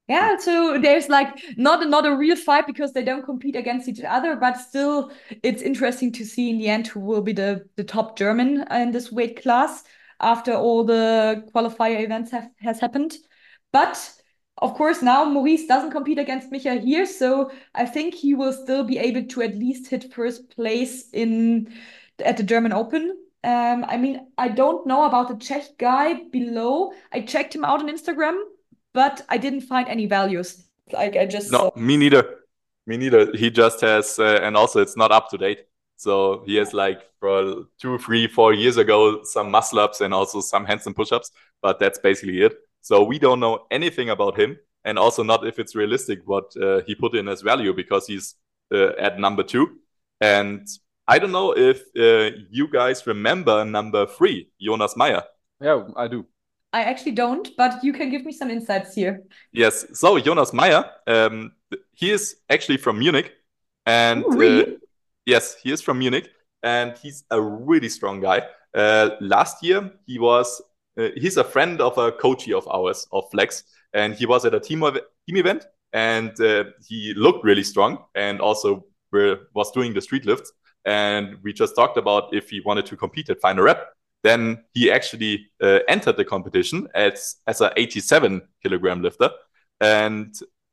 Yeah, so there's like not not a real fight because they don't compete against each other, but still it's interesting to see in the end who will be the the top German in this weight class after all the qualifier events have has happened. But of course now Maurice doesn't compete against Micha here, so I think he will still be able to at least hit first place in at the German Open. Um, I mean, I don't know about the Czech guy below. I checked him out on Instagram, but I didn't find any values. Like I just No, saw. me neither. Me neither. He just has, uh, and also it's not up to date. So he has like for two, three, four years ago some muscle ups and also some handstand push ups, but that's basically it. So we don't know anything about him, and also not if it's realistic what uh, he put in as value because he's uh, at number two. And I don't know if uh, you guys remember number three, Jonas Meyer. Yeah, I do. I actually don't, but you can give me some insights here. Yes. So Jonas Meyer, um, he is actually from Munich, and Ooh, really? uh, yes, he is from Munich, and he's a really strong guy. Uh, last year, he was uh, he's a friend of a coachee of ours of Flex, and he was at a team of, team event, and uh, he looked really strong, and also were, was doing the street lifts, and we just talked about if he wanted to compete at Final Rep. Then he actually uh, entered the competition as as an eighty-seven kilogram lifter, and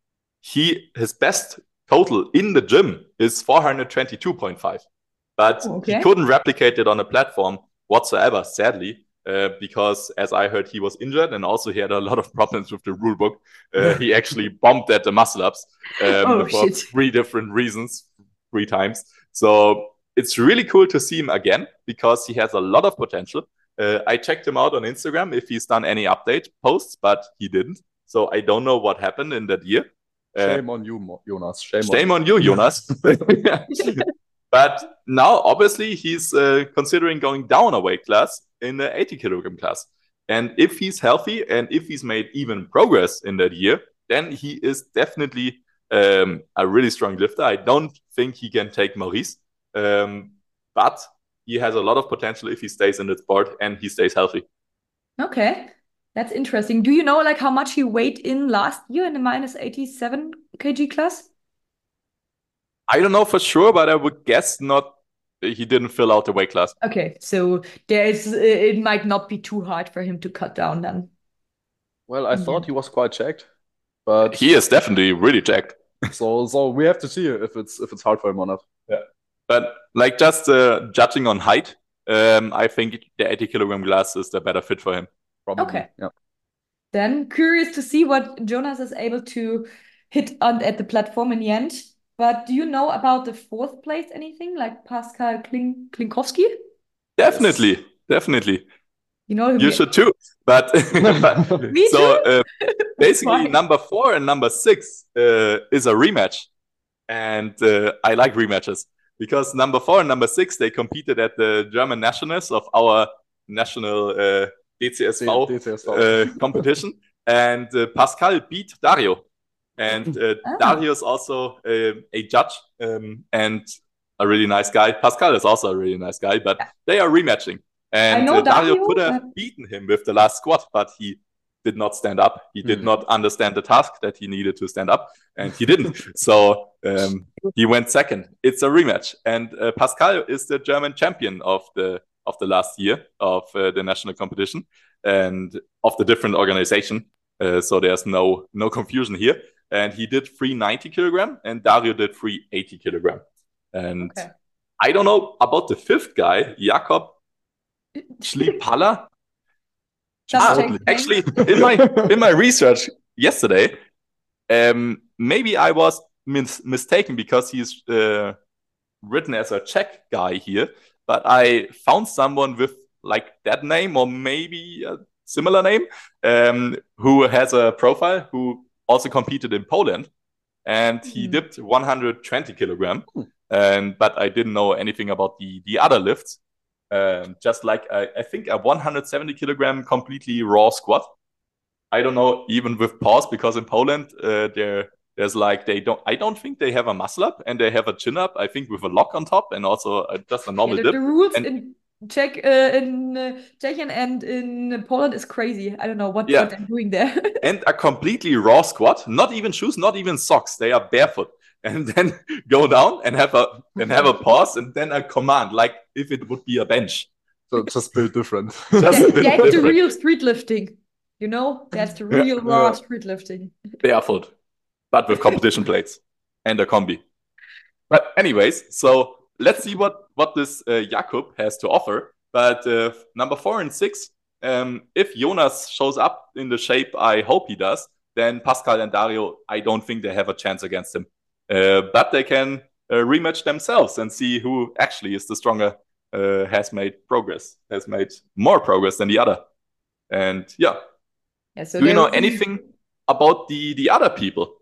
he his best total in the gym is four hundred twenty-two point five, but Oh, okay. he couldn't replicate it on a platform whatsoever, sadly, uh, because as I heard, he was injured and also he had a lot of problems with the rule book. Uh, he actually bombed at the muscle ups um, Oh, for shit. three different reasons, three times. So it's really cool to see him again because he has a lot of potential. Uh, I checked him out on Instagram if he's done any update posts, but he didn't. So I don't know what happened in that year. Shame uh, on you, Jonas. Shame, shame on, on you, Jonas. But now, obviously, he's uh, considering going down a weight class in the eighty kilogram class. And if he's healthy and if he's made even progress in that year, then he is definitely um, a really strong lifter. I don't think he can take Maurice. Um, but he has a lot of potential if he stays in the sport and he stays healthy. Okay, that's interesting. Do you know like how much he weighed in last year in the minus eighty-seven kilogram class? I don't know for sure, but I would guess not. He didn't fill out the weight class. Okay, so there is it might not be too hard for him to cut down then. Well, I yeah. thought he was quite checked, but he is definitely really checked. so, so we have to see if it's if it's hard for him or not. Yeah. But like just uh, judging on height, um, I think the eighty kilogram class is the better fit for him. Probably. Okay. Yeah. Then curious to see what Jonas is able to hit on at the platform in the end. But do you know about the fourth place anything like Pascal Klin Klinkowski? Definitely, yes. definitely. You know, you should too. But, but Me so too? Uh, basically, number four and number six uh, is a rematch, and uh, I like rematches. Because number four and number six, they competed at the German nationals of our national uh, D C S V, D C S V. Uh, competition. And uh, Pascal beat Dario. And uh, ah. Dario is also uh, a judge um, and a really nice guy. Pascal is also a really nice guy, but yeah. they are rematching. And uh, Dario, Dario could have uh... beaten him with the last squat, but he did not stand up. He did mm-hmm. not understand the task that he needed to stand up, and he didn't. So um, he went second. It's a rematch, and uh, Pascal is the German champion of the of the last year of uh, the national competition and of the different organization. Uh, so there's no no confusion here. And he did three ninety kilogram, and Dario did three eighty kilogram. And okay. I don't know about the fifth guy, Jakob Schlipala. Ah, actually, in my in my research yesterday, um, maybe I was mis mistaken because he's uh, written as a Czech guy here, but I found someone with like that name or maybe a similar name um, who has a profile who also competed in Poland, and mm-hmm. he dipped one hundred twenty kilogram, mm. and but I didn't know anything about the the other lifts. Um, just like I, I think a one hundred seventy kilogram completely raw squat. I don't know, even with pause, because in Poland uh, there there's like they don't. I don't think they have a muscle up and they have a chin up. I think with a lock on top and also uh, just a normal yeah, the, dip. the rules and, in Czech uh, in uh, Czechian and in Poland is crazy. I don't know what, Yeah. what they're doing there. And a completely raw squat, not even shoes, not even socks. They are barefoot. And then go down and have a and have a pause and then a command, like if it would be a bench. So just built different. Just a That, bit that's the different. real street lifting. You know, that's the real Yeah. raw Yeah. street lifting. Barefoot, but with competition plates and a combi. But anyways, so let's see what what this uh, Jakub has to offer. But uh, number four and six, um, if Jonas shows up in the shape I hope he does, then Pascal and Dario, I don't think they have a chance against him. Uh, but they can uh, rematch themselves and see who actually is the stronger, uh, has made progress, has made more progress than the other. And yeah, Yeah, so do you know there's- anything about the the other people?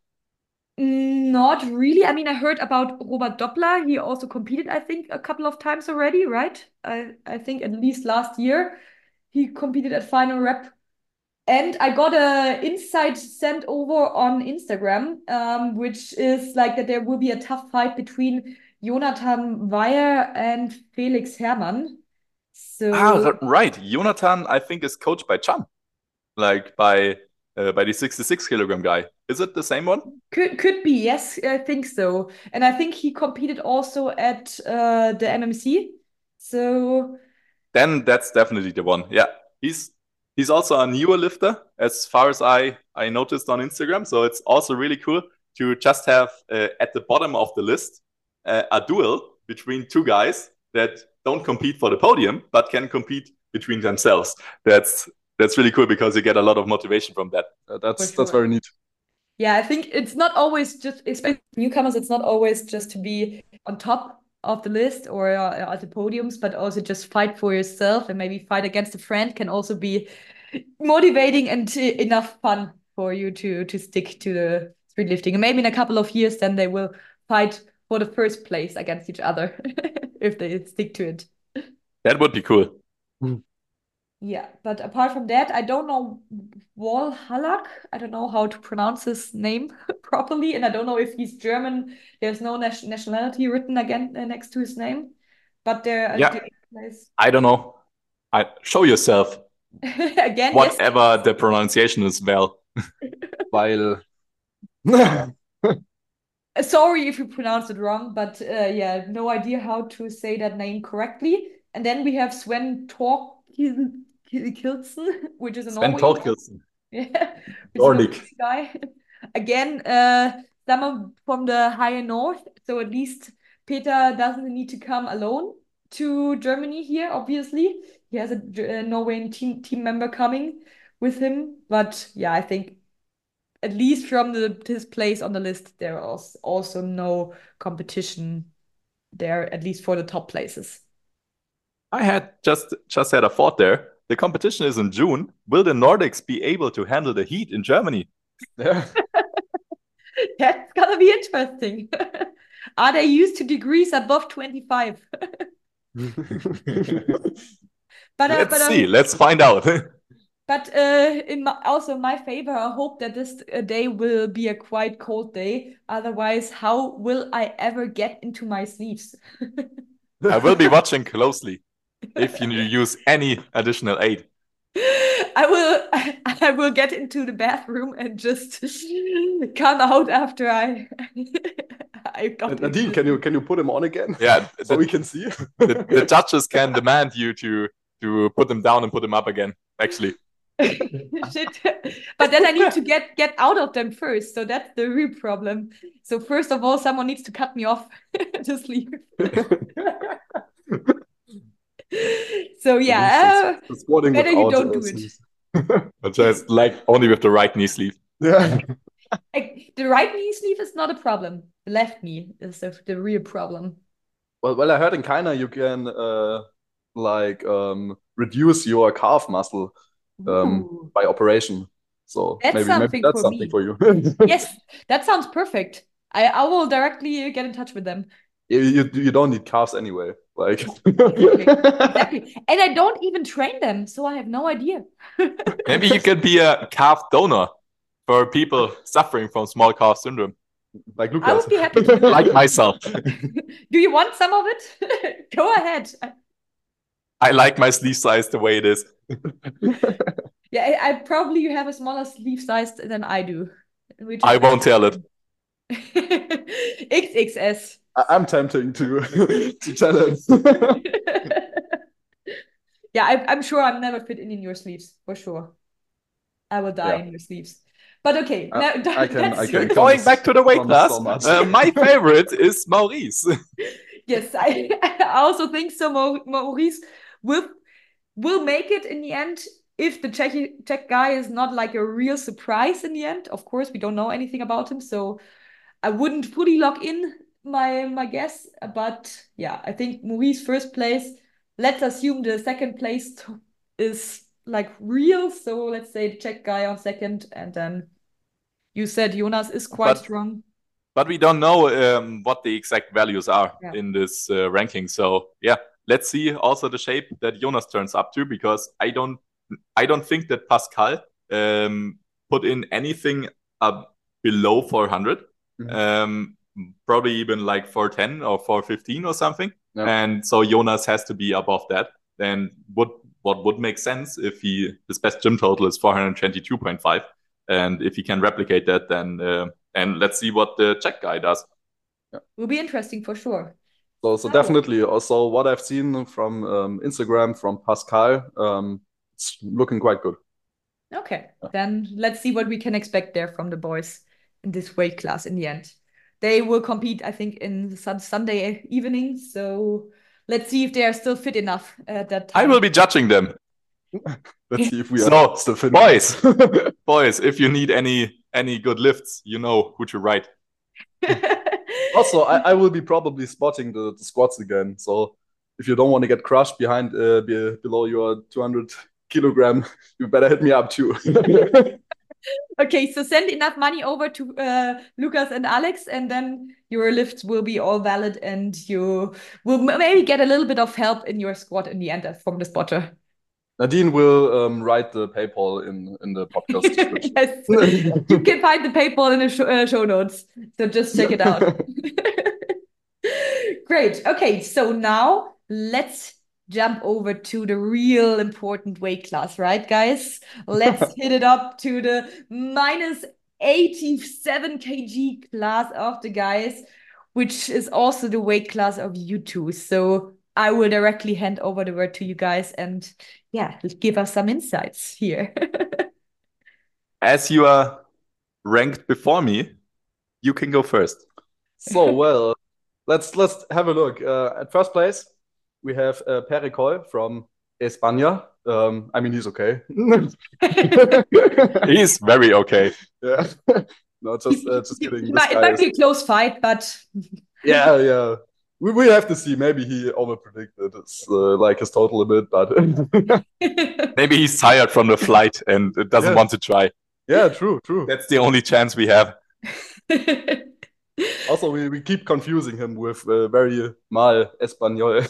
Not really. I mean, I heard about Robert Doppler. He also competed, I think, a couple of times already, right? I, I think at least last year he competed at final rep. And I got a insight sent over on Instagram, um, which is like that there will be a tough fight between Jonathan Weyer and Felix Herrmann. So Ah, r- right. Jonathan, I think, is coached by Chan, like by uh, by the sixty-six kilogram guy. Is it the same one? could could be, yes, I think so. And I think he competed also at uh, the M M C. So Then that's definitely the one. Yeah, he's he's also a newer lifter, as far as I I noticed on Instagram. So it's also really cool to just have uh, at the bottom of the list uh, a duel between two guys that don't compete for the podium but can compete between themselves. That's that's really cool because you get a lot of motivation from that. Uh, that's For that's sure. very neat. yeah, I think it's not always just, especially newcomers, it's not always just to be on top of the list or uh, at the podiums, but also just fight for yourself and maybe fight against a friend can also be motivating and uh, enough fun for you to to stick to the street lifting. And maybe in a couple of years, then they will fight for the first place against each other if they stick to it. That would be cool. Yeah, but apart from that, I don't know Walhallak. I don't know how to pronounce his name properly, and I don't know if he's German. There's no nation nationality written again uh, next to his name, but there Yeah. is I don't know. I show yourself. again. Yes, Whatever the pronunciation is, well. Weil Uh, sorry if you pronounced it wrong, but uh, yeah, no idea how to say that name correctly. And then we have Sven Torkildsen, which is a Sven Norwegian Torkelsen. Yeah, which is a Nordic. Norwegian guy. Again, uh, someone from the higher north. So at least Peter doesn't need to come alone to Germany here, obviously. He has a, Ger- a Norwegian team, team member coming with him. But yeah, I think at least from the his place on the list, there is also no competition there, at least for the top places. I had just just had a thought there. The competition is in June. Will the Nordics be able to handle the heat in Germany? yeah. That's gonna be interesting. Are they used to degrees above twenty-five? But uh, Let's but see. um, Let's find out. but uh, in my, also in my favor, I hope that this uh, day will be a quite cold day. Otherwise, how will I ever get into my sleeves? I will be watching closely if you use any additional aid. I will I will get into the bathroom and just come out after I I got And Nadine, into can you can you put him on again? Yeah, So the, we can see. the, the judges can demand you to to put them down and put them up again. Actually, Shit. But then I need to get get out of them first. So that's the real problem. So first of all, someone needs to cut me off to sleep. So yeah, uh, The squatting better you without, don't uh, do it. sleeves. but just like only with the right knee sleeve. Yeah. Like, the right knee sleeve is not a problem. The left knee is the, the real problem. Well, well, I heard in China you can uh, like um, reduce your calf muscle um, Ooh. by operation. So That's maybe maybe something that's for something me. for you. Yes, that sounds perfect. I, I will directly get in touch with them. you, you you don't need calves anyway. Like Exactly. Exactly. And I don't even train them, so I have no idea. Maybe you could be a calf donor for people suffering from small calf syndrome, like I Lucas. would be happy to do like that. myself. Do you want some of it? Go ahead. I like my sleeve size the way it is. Yeah, I, I probably you have a smaller sleeve size than I do. Which I won't tell it. X X S. I- I'm tempting to to tell him. Yeah, I, I'm sure I'm never fit in in your sleeves for sure. I will die Yeah. in your sleeps. But okay, I- now I can- that's I can your- Going back to the weight promise class, so much. uh, my favorite is Maurice. Yes, I, I also think so. Mau- Maurice will will make it in the end if the Czech Czech guy is not like a real surprise in the end. Of course, we don't know anything about him, so I wouldn't fully lock in my my guess. But yeah, I think Maurice first place. Let's assume the second place t- is like real. So let's say the Czech guy on second, and then you said Jonas is quite But- strong. But we don't know um, what the exact values are Yeah. in this uh, ranking. So yeah, let's see also the shape that Jonas turns up to, because I don't, I don't think that Pascal um, put in anything up below four hundred. Mhm. Um, probably even like four ten or four fifteen or something. Yeah. And so Jonas has to be above that. Then what what would make sense if he his best gym total is four twenty-two point five, and if he can replicate that, then. Uh, And let's see what the Czech guy does. Will be interesting for sure. So, so Oh. definitely. Also, what I've seen from um, Instagram from Pascal, um, it's looking quite good. Okay, then let's see what we can expect there from the boys in this weight class in the end. They will compete, I think, in sun- Sunday evening. So let's see if they are still fit enough at that time. I will be judging them. Let's see if we So, are still fit. boys. Boys, if you need any any good lifts, you know who to write. Also, I, I will be probably spotting the, the squats again. So if you don't want to get crushed behind uh, be, below your two hundred kilogram, you better hit me up too. Okay, so send enough money over to uh, Lucas and Alex, and then your lifts will be all valid, and you will m- maybe get a little bit of help in your squat in the end uh, from the spotter. Nadine will um, write the PayPal in, in the podcast description. Yes, you can find the PayPal in the show, uh, show notes. So just check it out. Great. Okay, so now let's jump over to the real important weight class, right, guys? Let's hit it up to the minus eighty-seven kilograms class of the guys, which is also the weight class of you two. So I will directly hand over the word to you guys and yeah, give us some insights here. As you are ranked before me, you can go first. So, well, let's let's have a look. Uh, at first place, we have uh, Pere Coll from España. Um, I mean, he's okay. He's very okay. Yeah. No, just uh, just kidding. It This might, it guy might is- be a close fight, but yeah, yeah. We we have to see. Maybe he overpredicted it's uh, like his total a bit, but Maybe he's tired from the flight and doesn't Yeah. want to try. yeah, true, true. That's the only chance we have. Also, we, we keep confusing him with uh, very mal español.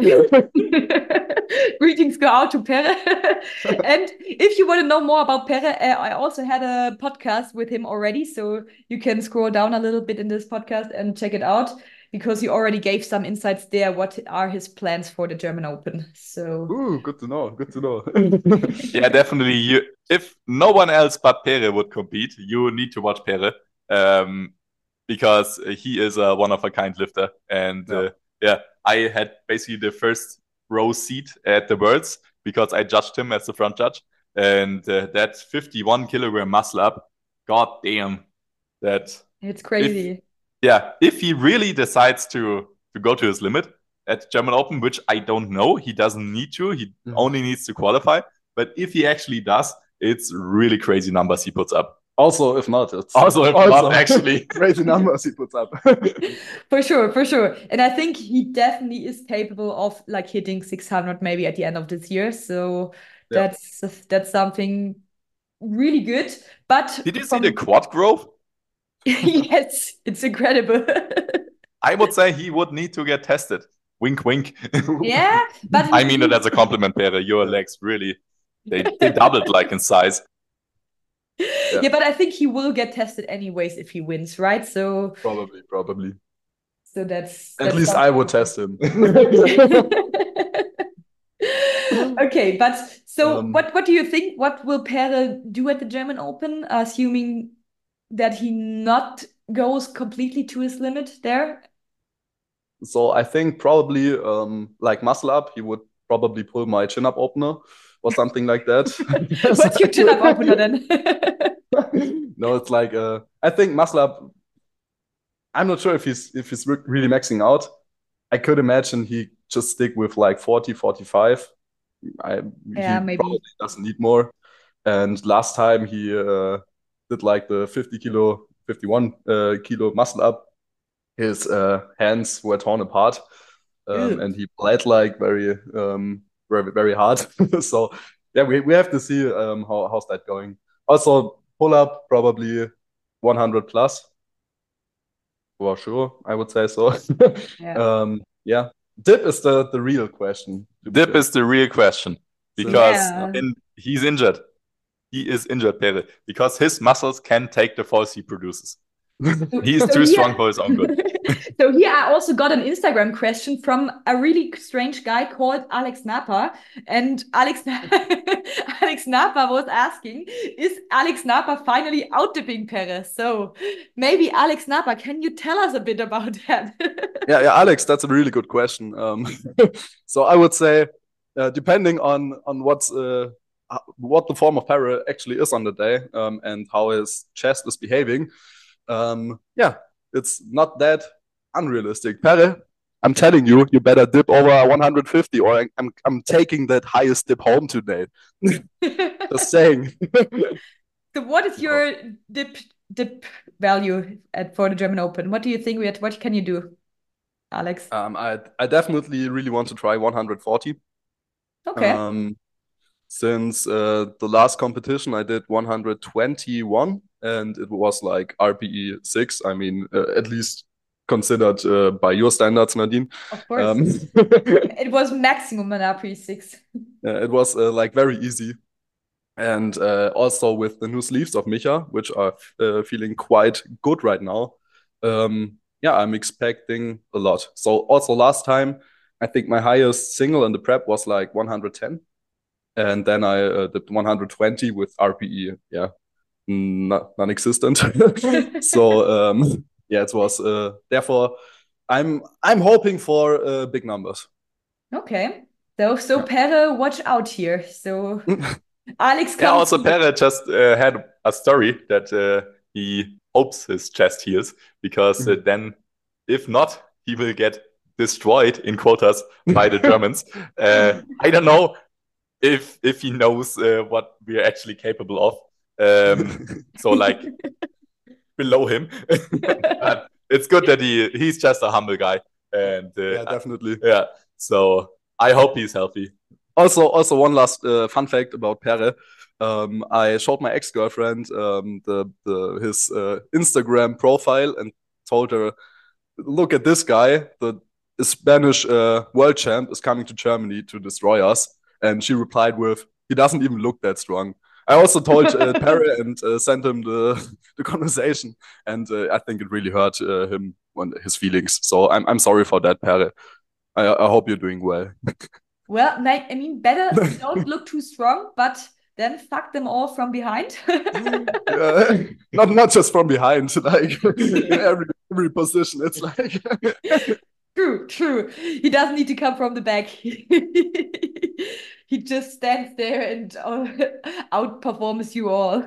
Greetings go out to Pere. And if you want to know more about Pere, uh, I also had a podcast with him already. So you can scroll down a little bit in this podcast and check it out because he already gave some insights there. What are his plans for the German Open? So Ooh, good to know. Good to know. Yeah, definitely. You, if no one else but Pere would compete, you need to watch Pere, um, because he is a one-of-a-kind lifter. And Yeah. uh, yeah, I had basically the first row seat at the Worlds because I judged him as the front judge. And uh, that fifty-one kilogram muscle up, god damn, that it's crazy. yeah, if he really decides to to go to his limit at German Open, which I don't know, he doesn't need to. He Mhm. only needs to qualify. But if he actually does, it's really crazy numbers he puts up. Also, if not, it's Also, if not, actually. crazy numbers he puts up. For sure, for sure. And I think he definitely is capable of like hitting six hundred maybe at the end of this year. So Yeah. that's that's something really good. But Did you see from- the quad growth? Yes, it's incredible. I would say he would need to get tested. Wink, wink. Yeah, but I mean it as a compliment, Pere. Your legs really, they, they doubled like in size. yeah, but I think he will get tested anyways if he wins, right? So Probably, probably. so that's At that's least I would something- test him. Okay, but so Um, what what do you think? What will Pere do at the German Open, assuming that he not goes completely to his limit there? So I think probably um, like muscle up, he would probably pull my chin up opener or something like that. What's your chin up opener then? No, it's like uh, I think muscle up. I'm not sure if he's if he's re- really maxing out. I could imagine he just stick with like forty, forty-five. I Yeah, he maybe. probably doesn't need more. And last time he uh, did like the fifty kilo, fifty-one uh, kilo muscle up. His uh, hands were torn apart, um, Ew. and he bled like very, um, very, very hard. So yeah, we, we have to see um, how how's that going. Also, pull up probably one hundred plus for sure. I would say so. Yeah. um, yeah, dip is the the real question. Dip is the real question because Yeah. in, he's injured. He is injured, Pere, because his muscles can take the force he produces. He is So too here- strong for his own good. So here I also got an Instagram question from a really strange guy called Alex Napa. And Alex, Alex Napa was asking, is Alex Napa finally out-dipping Pere? So maybe Alex Napa, can you tell us a bit about that? Yeah, yeah, Alex, that's a really good question. Um, so I would say, uh, depending on on what's uh, uh, what the form of Pere actually is on the day, um, and how his chest is behaving, um, yeah, it's not that unrealistic. Pere, I'm telling you, you better dip over one hundred fifty, or I- I'm I'm taking that highest dip home today. Just saying. So what is your dip dip value at for the German Open? What do you think we had, what can you do, Alex? Um, I I definitely really want to try one hundred forty. Okay. Um, since uh, the last competition, I did one hundred twenty-one, and it was like R P E six. I mean, uh, at least considered uh, by your standards, Nadine. Of course. Um, It was maximum an R P E six. yeah, it was uh, like very easy. And uh, also with the new sleeves of Micha, which are uh, feeling quite good right now. Um, yeah, I'm expecting a lot. So also last time, I think my highest single in the prep was like one hundred ten. And then I uh, did one hundred twenty with R P E, yeah, non- non-existent. So um, yeah, it was uh, therefore I'm I'm hoping for uh, big numbers. Okay. So so Pere, watch out here. So Alex comes. Yeah, also Pere just uh, had a story that uh, he hopes his chest heals because uh, then, if not, he will get destroyed in quotas by the Germans. Uh, I don't know if if he knows uh, what we are actually capable of. Um, so like below him, but it's good that he he's just a humble guy, and uh, Yeah, definitely. yeah. So I hope he's healthy. Also, also one last uh, fun fact about Pere. Um, I showed my ex-girlfriend um, the, the his uh, Instagram profile and told her, "Look at this guy. The Spanish uh, world champ is coming to Germany to destroy us." And she replied with, "He doesn't even look that strong." I also told uh, Pere and uh, sent him the the conversation, and uh, I think it really hurt uh, him when his feelings. So I'm I'm sorry for that, Pere. I, I hope you're doing well. Well, like, I mean, better don't look too strong, but then fuck them all from behind. uh, not not just from behind, like in every every position. It's like True, true. He doesn't need to come from the back. He just stands there and uh, outperforms you all.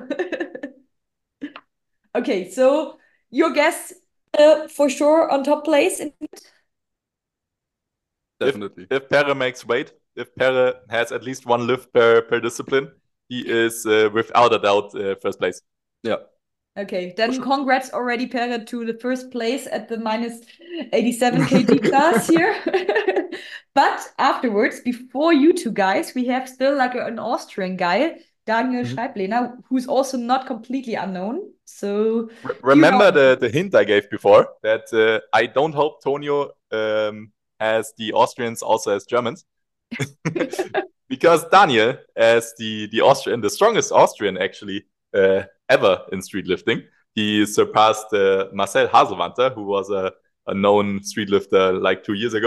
Okay, so your guess uh, for sure on top place. In definitely. If, if Pere makes weight, if Pere has at least one lift per, per discipline, he is uh, without a doubt uh, first place. Yeah. Okay, then sure. Congrats already, Pere, to the first place at the minus eighty-seven kilogram class here. But afterwards, before you two guys, we have still like an Austrian guy, Daniel mm-hmm. Schreiblehner, who's also not completely unknown. So R remember the, the hint I gave before that uh, I don't hope Tonio um, has the Austrians also as Germans. Because Daniel, as the, the Austrian, the strongest Austrian actually uh, ever in street lifting, he surpassed uh, Marcel Hasewanter, who was a, a known street lifter like two years ago.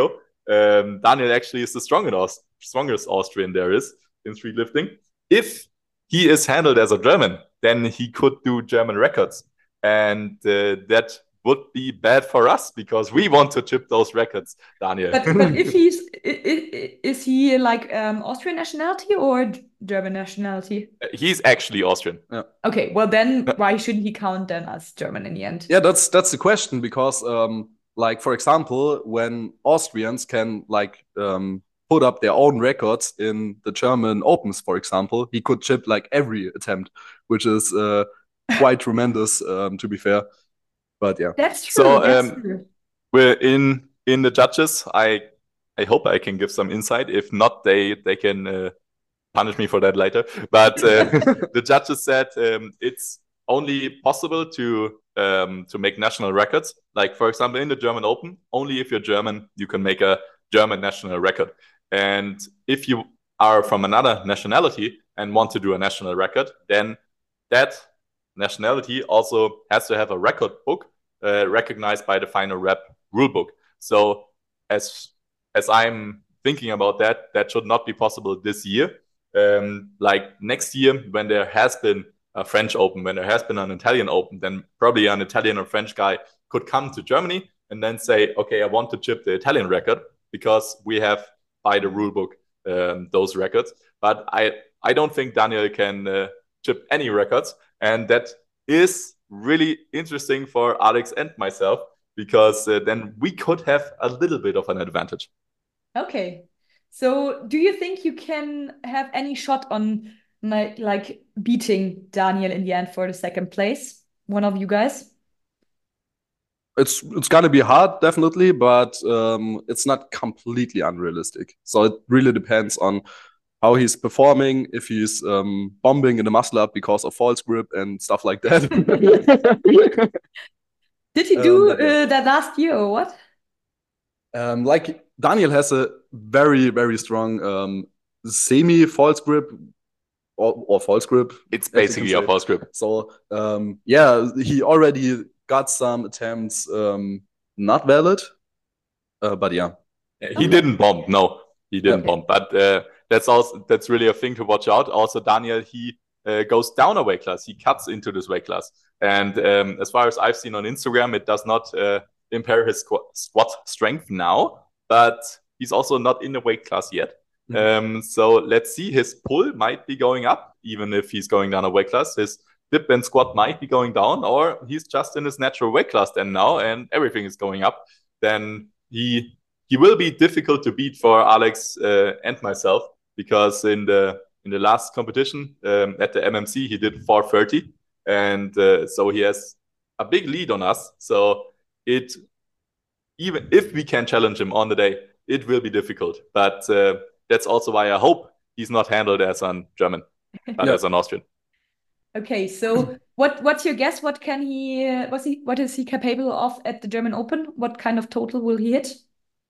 um, Daniel actually is the strongest, strongest Austrian there is in street lifting. If he is handled as a German, then he could do German records. And uh, that would be bad for us because we want to chip those records, Daniel. But, but if he's, is he like um, Austrian nationality or German nationality? He's actually Austrian. Yeah. Okay, well then why shouldn't he count then as German in the end? Yeah, that's that's the question because, um, like for example, when Austrians can like um, put up their own records in the German Opens, for example, he could chip like every attempt, which is uh, quite tremendous, um, to be fair. But yeah, that's true. So that's um, true. we're in in the judges. I I hope I can give some insight. If not, they they can uh, punish me for that later. But uh, the judges said um, it's only possible to um, to make national records. Like for example, in the German Open, only if you're German, you can make a German national record. And if you are from another nationality and want to do a national record, then that nationality also has to have a record book uh, recognized by the final rep rulebook. So as as I'm thinking about that, that should not be possible this year. Um, like next year, when there has been a French Open, when there has been an Italian Open, then probably an Italian or French guy could come to Germany and then say, okay, I want to chip the Italian record because we have by the rulebook um, those records. But I, I don't think Daniel can uh, chip any records. And that is really interesting for Alex and myself because uh, then we could have a little bit of an advantage. Okay. So do you think you can have any shot on my, like beating Daniel in the end for the second place? One of you guys? it's it's gonna be hard, definitely, but um, it's not completely unrealistic. So it really depends on how he's performing, if he's um, bombing in the muscle up because of false grip and stuff like that. Did he do Um, but yeah. uh, that last year or what? Um, like Daniel has a very, very strong um, semi false grip or, or false grip. It's as you can basically a say. false grip. So um, yeah, he already got some attempts um, not valid, uh, but yeah. He Okay. didn't bomb. No, he didn't Okay. bomb. But uh, that's also that's really a thing to watch out. Also, Daniel, he uh, goes down a weight class. He cuts into this weight class. And um, as far as I've seen on Instagram, it does not uh, impair his squat, squat strength now. But he's also not in the weight class yet. Mhm. Um, so let's see. His pull might be going up, even if he's going down a weight class. His dip and squat might be going down, or he's just in his natural weight class then now, and everything is going up. Then he he will be difficult to beat for Alex uh, and myself, because in the in the last competition um, at the M M C he did four thirty, and uh, so he has a big lead on us. So it even if we can challenge him on the day, it will be difficult. But uh, that's also why I hope he's not handled as a German, but Yeah. as an Austrian. Okay, so what what's your guess? What can he uh, what's he what is he capable of at the German Open? What kind of total will he hit?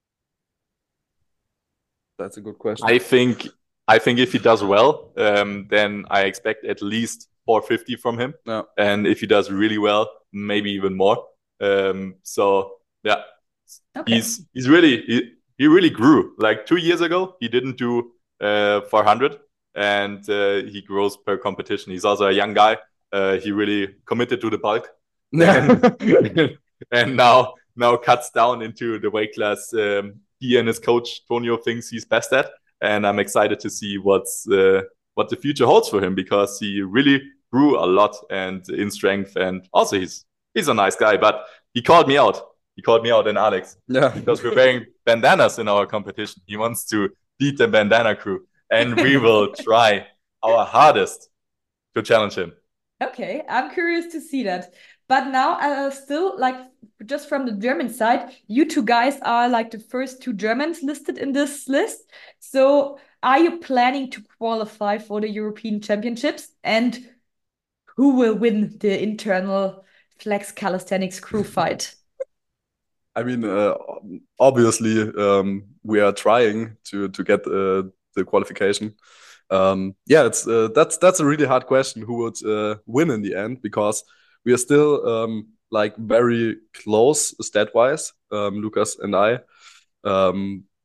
That's a good question. I think I think if he does well, um, then I expect at least four fifty from him. Yeah. And if he does really well, maybe even more. Um, so yeah, Okay. he's he's really he, he really grew. Like two years ago, he didn't do uh, four hundred, and uh, he grows per competition. He's also a young guy. Uh, he really committed to the bulk, and, and now now cuts down into the weight class um, he and his coach Tonio thinks he's best at. And I'm excited to see what's uh, what the future holds for him, because he really grew a lot and in strength, and also he's he's a nice guy. But he called me out. He called me out and Alex, Yeah. because we're wearing bandanas in our competition. He wants to beat the bandana crew, and we will try our hardest to challenge him. Okay, I'm curious to see that. But now, uh, still, like, just from the German side, you two guys are like the first two Germans listed in this list. So, are you planning to qualify for the European Championships? And who will win the internal flex calisthenics crew fight? I mean, uh, obviously, um, we are trying to to get uh, the qualification. Um, yeah, it's uh, that's that's a really hard question. Who would uh, win in the end? Because we are still um, like very close stat wise, um, Lucas and I. Um,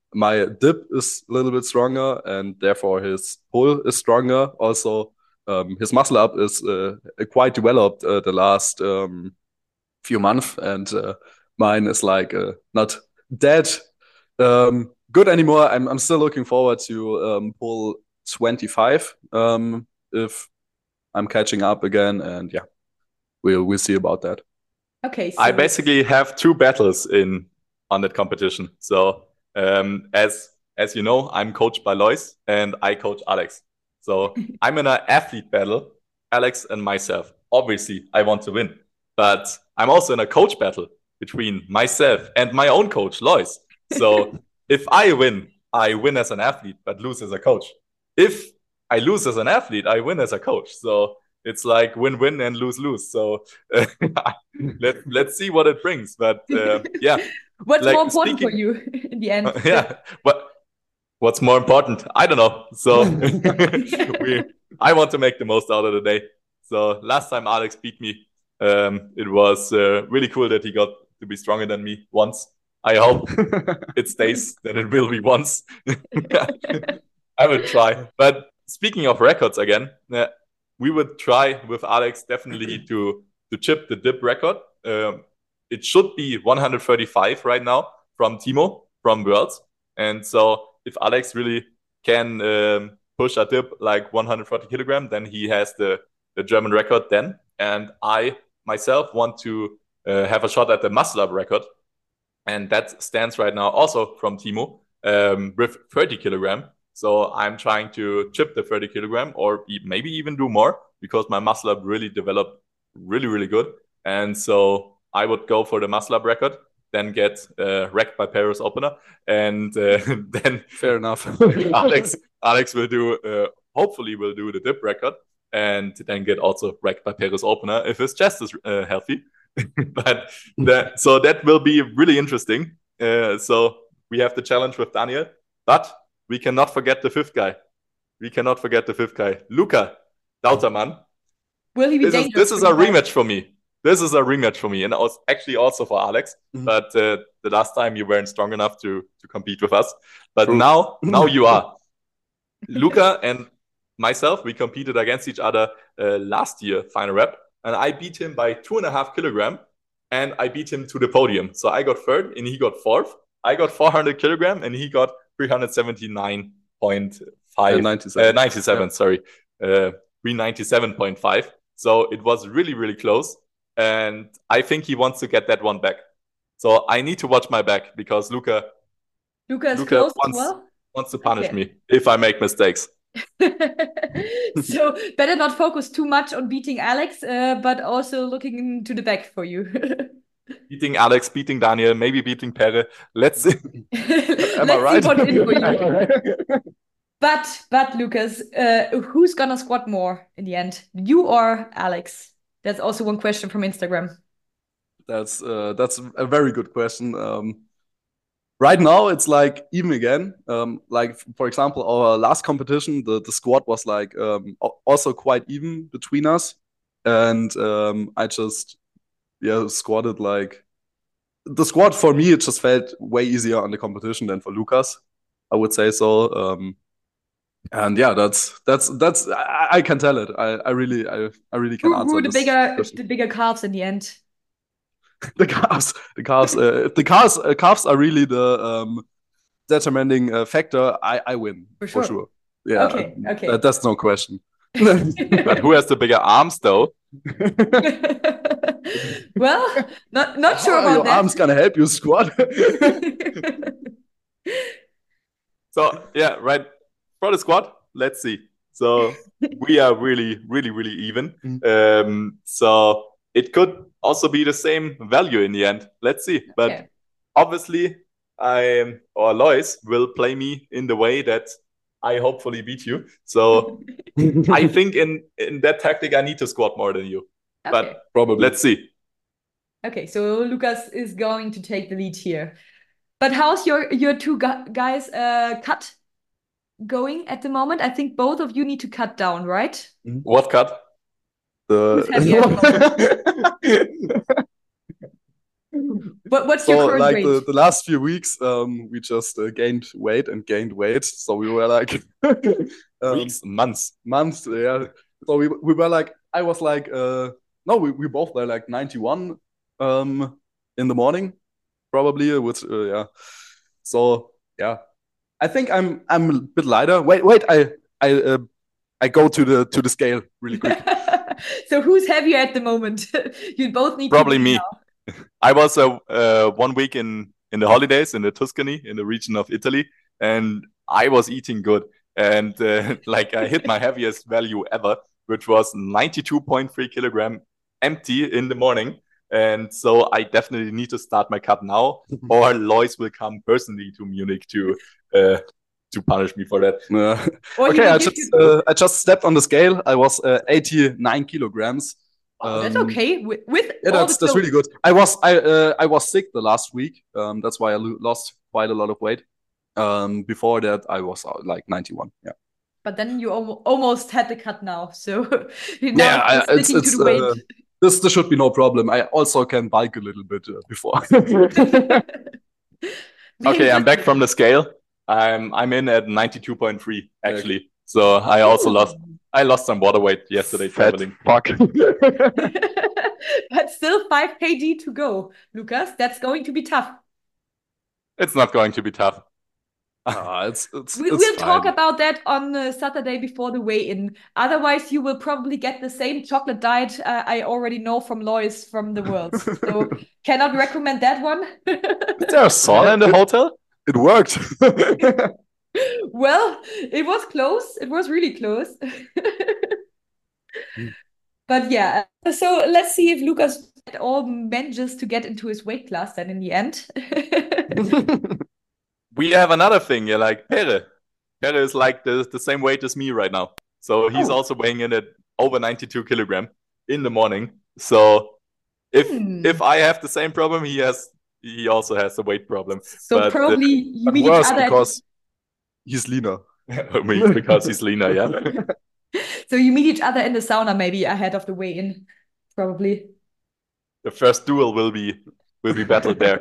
my dip is a little bit stronger, and therefore his pull is stronger. Also, um, his muscle up is uh, quite developed uh, the last um, few months, and uh, mine is like uh, not that um, good anymore. I'm I'm still looking forward to um, pull twenty-five um, if I'm catching up again, and yeah, we'll we'll see about that. Okay, so I basically have two battles in on that competition. So um, as as you know, I'm coached by Lois and I coach Alex. So I'm in an athlete battle, Alex and myself. Obviously, I want to win, but I'm also in a coach battle between myself and my own coach, Lois. So if I win, I win as an athlete, but lose as a coach. If I lose as an athlete, I win as a coach. So it's like win-win and lose-lose. So uh, let, let's see what it brings. But uh, yeah. What's like more important speaking, for you in the end? Yeah. But what's more important? I don't know. So we, I want to make the most out of the day. So last time Alex beat me, um, it was uh, really cool that he got to be stronger than me once. I hope it stays that it will be once. I will try. But speaking of records again, uh, we would try with Alex definitely to to chip the dip record. Um, it should be one hundred thirty-five right now from Timo from Worlds. And so if Alex really can um, push a dip like one hundred forty kilogram, then he has the, the German record then. And I myself want to uh, have a shot at the muscle up record. And that stands right now also from Timo um, with thirty kilogram. So I'm trying to chip the thirty kilogram or maybe even do more because my muscle up really developed really, really good. And so I would go for the muscle up record, then get uh, wrecked by Paris opener. And uh, then fair enough. Alex Alex will do, uh, hopefully will do the dip record and then get also wrecked by Paris opener if his chest is uh, healthy. But that, so that will be really interesting. Uh, so we have the challenge with Daniel, but we cannot forget the fifth guy. We cannot forget the fifth guy, Luca Dautermann. Will he be this dangerous? Is, this is a rematch for me. This is a rematch for me, and also, actually also for Alex. Mm-hmm. But uh, the last time you weren't strong enough to to compete with us, but True. now now you are. Luca and myself, we competed against each other uh, last year final rep, and I beat him by two and a half kilogram, and I beat him to the podium. So I got third, and he got fourth. I got four hundred kilogram, and he got three hundred seventy-nine point five. Uh, ninety-seven. Uh, ninety-seven, yeah. Sorry. Uh, three ninety-seven point five. So it was really, really close. And I think he wants to get that one back. So I need to watch my back because Luca, Luca, is Luca close wants, well? wants to punish okay. me if I make mistakes. So better not focus too much on beating Alex, uh, but also looking into the back for you. Beating Alex, beating Daniel, maybe beating Pere. Let's see. Am Let's I right? see what's in for you. But, but Lucas, uh, who's gonna squat more in the end? You or Alex? That's also one question from Instagram. That's uh, that's a very good question. Um, right now, it's like even again. Um, like for example, our last competition, the the squat was like um, also quite even between us, and um, I just yeah squatted like the squat for me. It just felt way easier on the competition than for Lucas. I would say so. Um, And yeah, that's that's that's I, I can tell it. I, I really I, I really can who, answer who the this bigger question. the bigger calves in the end. the calves, the calves, uh, the calves, uh, calves are really the um, determining uh, factor. I I win for sure. For sure. Yeah. Okay. Okay. That, that's no question. But who has the bigger arms, though? Well, not not sure oh, about your that. arms gonna help you squat. So yeah, right. For the squat, let's see. So we are really, really, really even. Um, so it could also be the same value in the end. Let's see. But okay. obviously, I or Lois will play me in the way that I hopefully beat you. So I think in in that tactic, I need to squat more than you. Okay. But probably let's see. Okay, so Lucas is going to take the lead here. But how's your your two gu guys uh, cut going at the moment? I think both of you need to cut down, right? What cut? The What, what's so your current like weight? the, the last few weeks, um, we just uh, gained weight and gained weight. So we were like um, Weeks, months. months, yeah. So we we were like, I was like, uh, no, we, we both were like ninety-one um in the morning, probably with uh, yeah. So yeah, I think I'm I'm a bit lighter. Wait, wait, I I uh, I go to the to the scale really quick. So who's heavier at the moment? You both need Probably to me. now. I was uh, uh, one week in in the holidays in the Tuscany in the region of Italy, and I was eating good, and uh, like I hit my heaviest value ever, which was ninety-two point three kilogram empty in the morning. And so I definitely need to start my cut now, or Lois will come personally to Munich to uh, to punish me for that. Uh, Or he okay, will I give just you- uh, I just stepped on the scale. I was uh, eighty-nine kilograms. Oh, that's Um, okay. With, with Yeah, all that's the that's really clothes. good. I was I uh, I was sick the last week. Um, that's why I lo- lost quite a lot of weight. Um, before that I was uh, like ninety-one. Yeah. But then you al- almost had the cut now, so you're now Yeah, I, just it's sticking it's to the weight. uh, this this should be no problem. I also can bike a little bit uh, before. Maybe Okay, I'm just- back from the scale. I'm I'm in at ninety-two point three actually. So I also lost I lost some water weight yesterday Fat traveling. fuck. But still five kilograms to go, Lucas. That's going to be tough. It's not going to be tough. Ah, it's it's We, it's we'll fine. talk about that on uh, Saturday before the weigh-in. Otherwise, you will probably get the same chocolate diet uh, I already know from Lois from the Worlds. So cannot recommend that one. Is there a sauna in the hotel? It worked. Well, it was close. It was really close. But yeah, so let's see if Lucas at all manages to get into his weight class then in the end. We have another thing, yeah, like Pere. Pere is like the, the same weight as me right now. So he's Oh. also weighing in at over ninety-two kilogram in the morning. So if Hmm. if I have the same problem, he has he also has a weight problem. So But, uh, probably you But meet each worse other. at- because he's leaner. I mean, because he's leaner, yeah. So you meet each other in the sauna maybe ahead of the weigh-in, probably. The first duel will be will be battled there.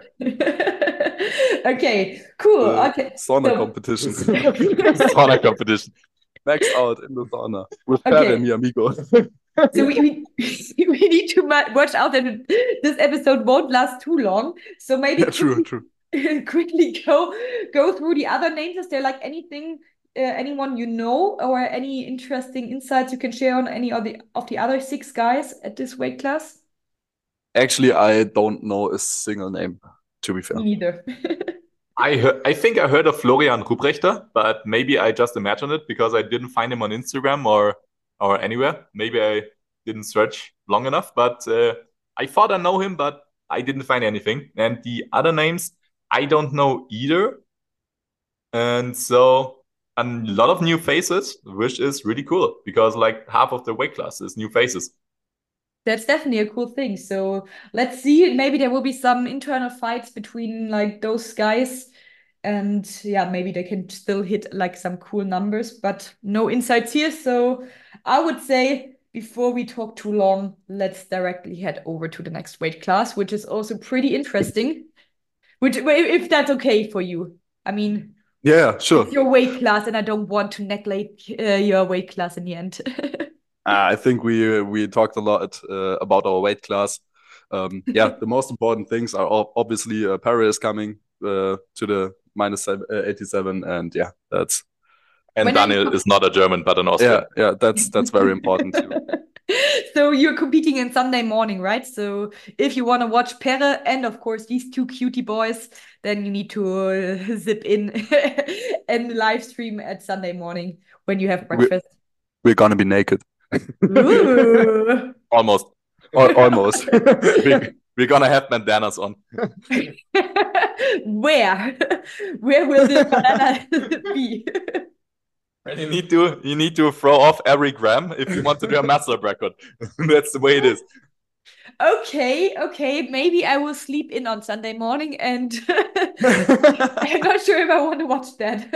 Okay, cool. Uh, Okay. Sauna So- competition. Sauna competition. Max out in the sauna with Okay. Pere, mi amigo. So we, we, we need to ma- watch out that this episode won't last too long. So maybe Yeah, true, true. quickly go go through the other names. Is there like anything, uh, anyone you know, or any interesting insights you can share on any of the of the other six guys at this weight class? Actually, I don't know a single name, to be fair. Me neither. I heard, I think I heard of Florian Ruprechter, but maybe I just imagined it because I didn't find him on Instagram or or anywhere. Maybe I didn't search long enough, but uh, I thought I know him, but I didn't find anything. And the other names, I don't know either. And so a lot of new faces, which is really cool because like half of the weight class is new faces. That's definitely a cool thing. So let's see. Maybe there will be some internal fights between like those guys. And yeah, maybe they can still hit like some cool numbers, but no insights here. So I would say before we talk too long, let's directly head over to the next weight class, which is also pretty interesting. Which, if that's okay for you. I mean, Yeah, sure. it's your weight class, and I don't want to neglect uh, your weight class in the end. Uh, I think we we talked a lot uh, about our weight class. Um, yeah, the most important things are ob- obviously uh, Pere is coming uh, to the minus seven, uh, eighty-seven, and yeah, that's And When I- Daniel is not a German, but an Austrian. yeah, yeah, that's that's very important too. So you're competing in Sunday morning, right? So if you want to watch Pere and of course these two cutie boys, then you need to uh, zip in and live stream at Sunday morning when you have breakfast. We're gonna be naked, Ooh. Almost. Al- almost. we, we're gonna have bandanas on. Where? Where will this banana be? And you need to you need to throw off every gram if you want to do a muscle record. That's the way it is. Okay, okay, maybe I will sleep in on Sunday morning and I'm not sure if I want to watch that.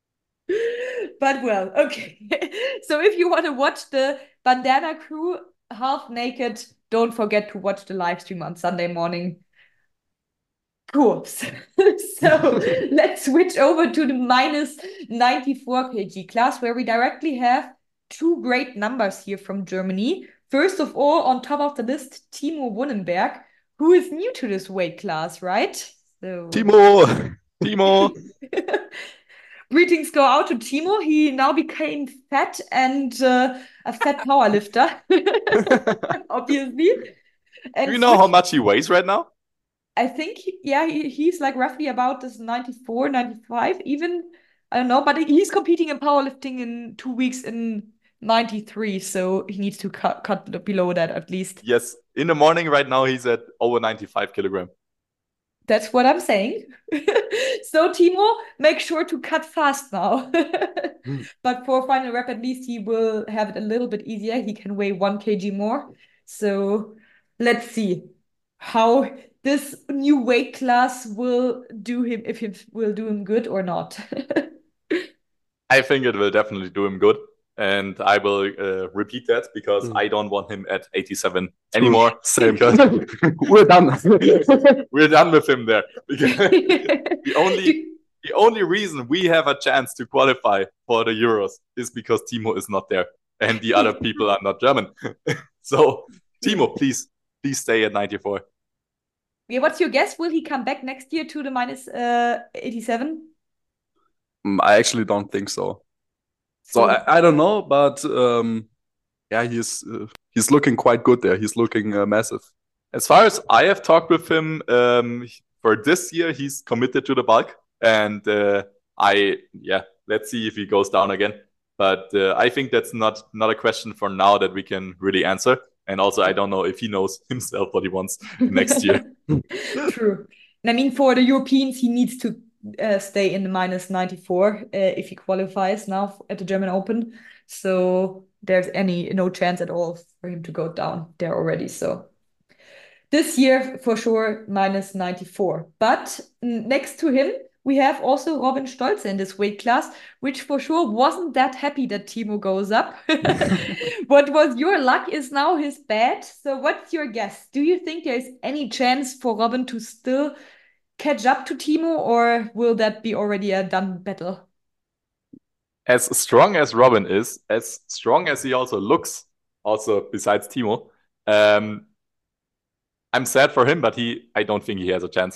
But well, okay. So if you want to watch the Bandana crew half naked, don't forget to watch the live stream on Sunday morning. Cool. So let's switch over to the minus ninety-four kilogram class, where we directly have two great numbers here from Germany. First of all, on top of the list, Timo Wunnenberg, who is new to this weight class, right? So Timo, Timo. Greetings go out to Timo. He now became fat and uh, a fat powerlifter, obviously. And Do you know how much he weighs right now? I think, yeah, he, he's like roughly about this ninety-four, ninety-five even. I don't know, but he's competing in powerlifting in two weeks in ninety-three, so he needs to cut, cut below that at least. Yes, in the morning right now, he's at over ninety-five kilogram. That's what I'm saying. So, Timo, make sure to cut fast now. mm. But for final rep, at least he will have it a little bit easier. He can weigh one kilogram more. So, let's see how this new weight class will do him, if it will do him good or not. I think it will definitely do him good. And I will uh, repeat that because mm. I don't want him at eighty-seven anymore. Same. We're done. We're done with him there. the only the only reason we have a chance to qualify for the Euros is because Timo is not there and the other people are not German. So, Timo, please, please stay at ninety-four. Yeah, what's your guess? Will he come back next year to the minus uh, eighty-seven? I actually don't think so. So, so I, I don't know, but um, yeah, he's uh, he's looking quite good there. He's looking uh, massive. As far as I have talked with him, um, for this year, he's committed to the bulk. And uh, I, yeah, let's see if he goes down again. But uh, I think that's not, not a question for now that we can really answer. And also, I don't know if he knows himself what he wants next year. True. And I mean, for the Europeans, he needs to uh, stay in the minus ninety-four uh, if he qualifies now at the German Open. So there's any no chance at all for him to go down there already. So this year, for sure, minus ninety-four. But next to him, we have also Robin Stolze in this weight class, which for sure wasn't that happy that Timo goes up. What was your luck is now his bad. So what's your guess? Do you think there's any chance for Robin to still catch up to Timo, or will that be already a done battle? As strong as Robin is, as strong as he also looks, also besides Timo, um, I'm sad for him, but he, I don't think he has a chance.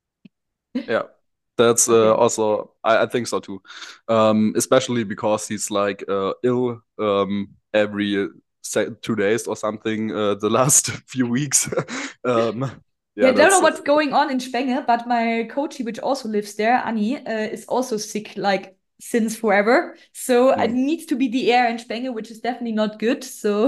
Yeah. That's uh, also, I, I think so too. Um, especially because he's like uh, ill um, every two days or something uh, the last few weeks. um, yeah, yeah I don't know what's going on in Spenge, but my coach, which also lives there, Annie, uh, is also sick like since forever. So mm. it needs to be the air in Spenge, which is definitely not good. So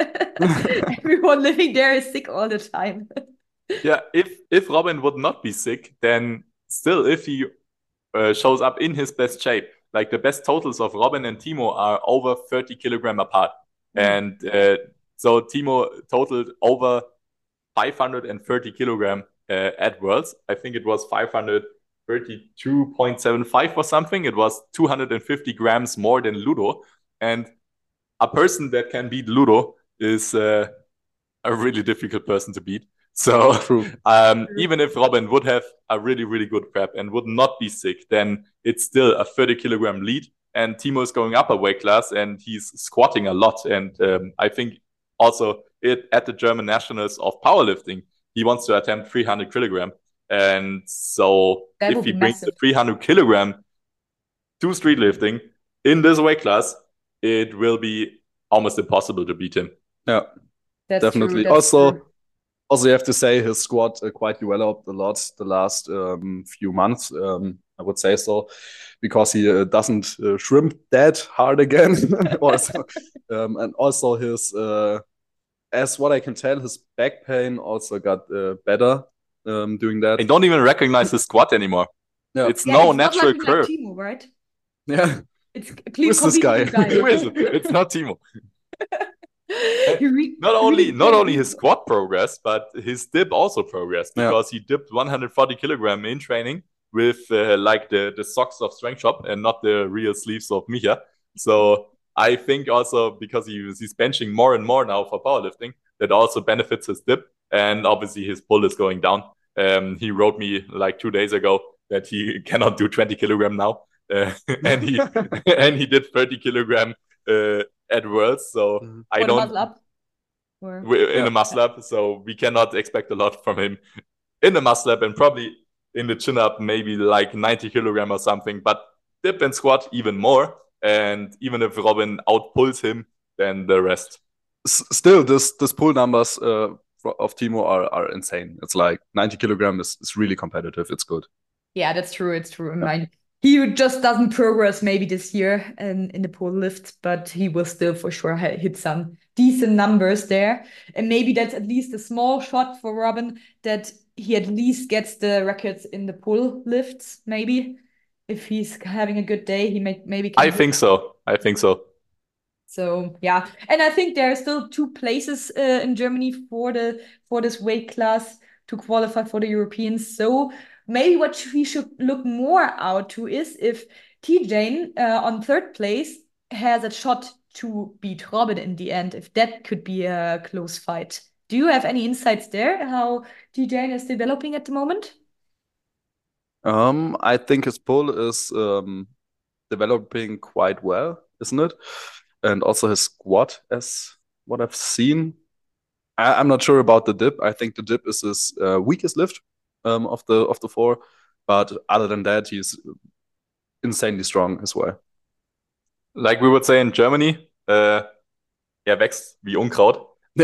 everyone living there is sick all the time. Yeah, if if Robin would not be sick, then still, if he uh, shows up in his best shape, like the best totals of Robin and Timo are over thirty kilogram apart. Mm. And uh, so Timo totaled over five hundred thirty kilogram uh, at Worlds. I think it was five hundred thirty-two point seven five or something. It was two hundred fifty grams more than Ludo. And a person that can beat Ludo is uh, a really difficult person to beat. So um, even if Robin would have a really, really good prep and would not be sick, then it's still a thirty kilogram lead. And Timo is going up a weight class and he's squatting a lot. And um, I think also it, at the German Nationals of powerlifting, he wants to attempt three hundred kilogram. And so that if he brings massive. the three hundred kilogram to street lifting in this weight class, it will be almost impossible to beat him. Yeah, That's definitely. Also, true. Also, you have to say his squat uh, quite developed a lot the last um, few months, um, I would say so, because he uh, doesn't uh, shrimp that hard again. also, um, and also his, uh, as what I can tell, his back pain also got uh, better um, doing that. I don't even recognize his squat anymore. Yeah. It's yeah, no it's natural not like curve. Timo, right? Yeah. It's clean. Who's this guy? guy. Who is it? It's not Timo. not only not only his squat progressed, but his dip also progressed because yeah. he dipped one hundred forty kilogram in training with uh, like the, the socks of Strength Shop and not the real sleeves of Micha. So I think also because he, he's benching more and more now for powerlifting, that also benefits his dip. And obviously his pull is going down. Um, he wrote me like two days ago that he cannot do twenty kilogram now. Uh, and he and he did thirty kilogram uh, at Worlds. So mm-hmm. I or don't... muscle up? Or... In yeah. the muscle up. So we cannot expect a lot from him in the muscle up, and probably in the chin up, maybe like ninety kilogram or something. But dip and squat even more. And even if Robin outpulls him, then the rest. S- still, this this pull numbers uh, of Timo are, are insane. It's like ninety kilogram is, is really competitive. It's good. Yeah, that's true. It's true. Yeah. I mean, he just doesn't progress maybe this year in, in the pull lift, but he will still for sure hit some decent numbers there. And maybe that's at least a small shot for Robin, that he at least gets the records in the pull lifts, maybe. If he's having a good day, he may maybe can I think so. I think so. So yeah, and I think there are still two places uh, in Germany for the for this weight class to qualify for the Europeans. So maybe what we should look more out to is if T-Jane uh, on third place has a shot to beat Robin in the end, if that could be a close fight. Do you have any insights there, how T-Jane is developing at the moment? Um, I think his pull is um, developing quite well, isn't it? And also his squat, as what I've seen. I, I'm not sure about the dip. I think the dip is his uh, weakest lift um, of the of the four. But other than that, he's insanely strong as well. Like we would say in Germany, uh, er wächst wie Unkraut.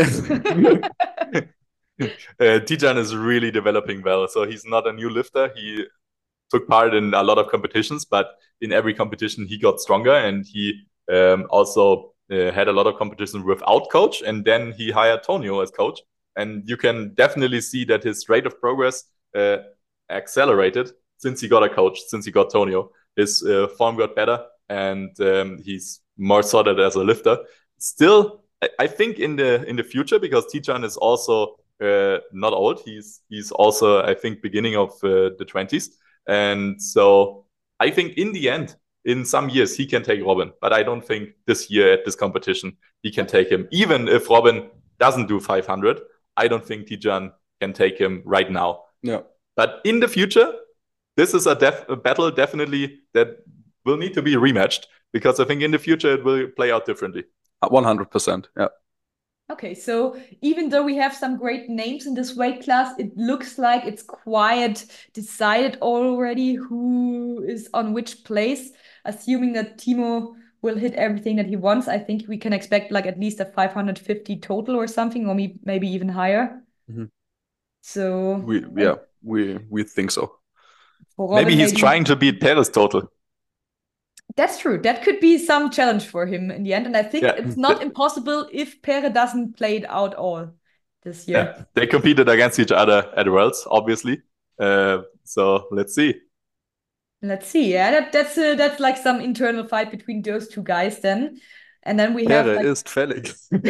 uh, T-Jane is really developing well. So he's not a new lifter. He took part in a lot of competitions, but in every competition he got stronger, and he um, also uh, had a lot of competition without coach, and then he hired Tonio as coach, and you can definitely see that his rate of progress uh, accelerated since he got a coach, since he got Tonio. His uh, form got better, and um, he's more solid as a lifter. Still, I think in the in the future, because T-Jane is also uh, not old, he's he's also, I think, beginning of uh, the twenties. And so I think in the end, in some years, he can take Robin. But I don't think this year at this competition, he can take him. Even if Robin doesn't do five hundred, I don't think T-Jane can take him right now. Yeah. But in the future, this is a, def- a battle definitely that will need to be rematched, because I think in the future it will play out differently. one hundred percent, yeah. Okay, so even though we have some great names in this weight class, it looks like it's quite decided already who is on which place. Assuming that Timo will hit everything that he wants, I think we can expect like at least a five hundred fifty total or something, or maybe even higher. Mm-hmm. So we yeah, we we think so. Robin, maybe he's maybe... trying to beat Pere's total. That's true. That could be some challenge for him in the end. And I think yeah. it's not impossible if Pere doesn't play it out all this year. Yeah. They competed against each other at Worlds, obviously. Uh, so let's see. Let's see. Yeah, that, that's uh, that's like some internal fight between those two guys then. And then we have. Pere like... ist fällig.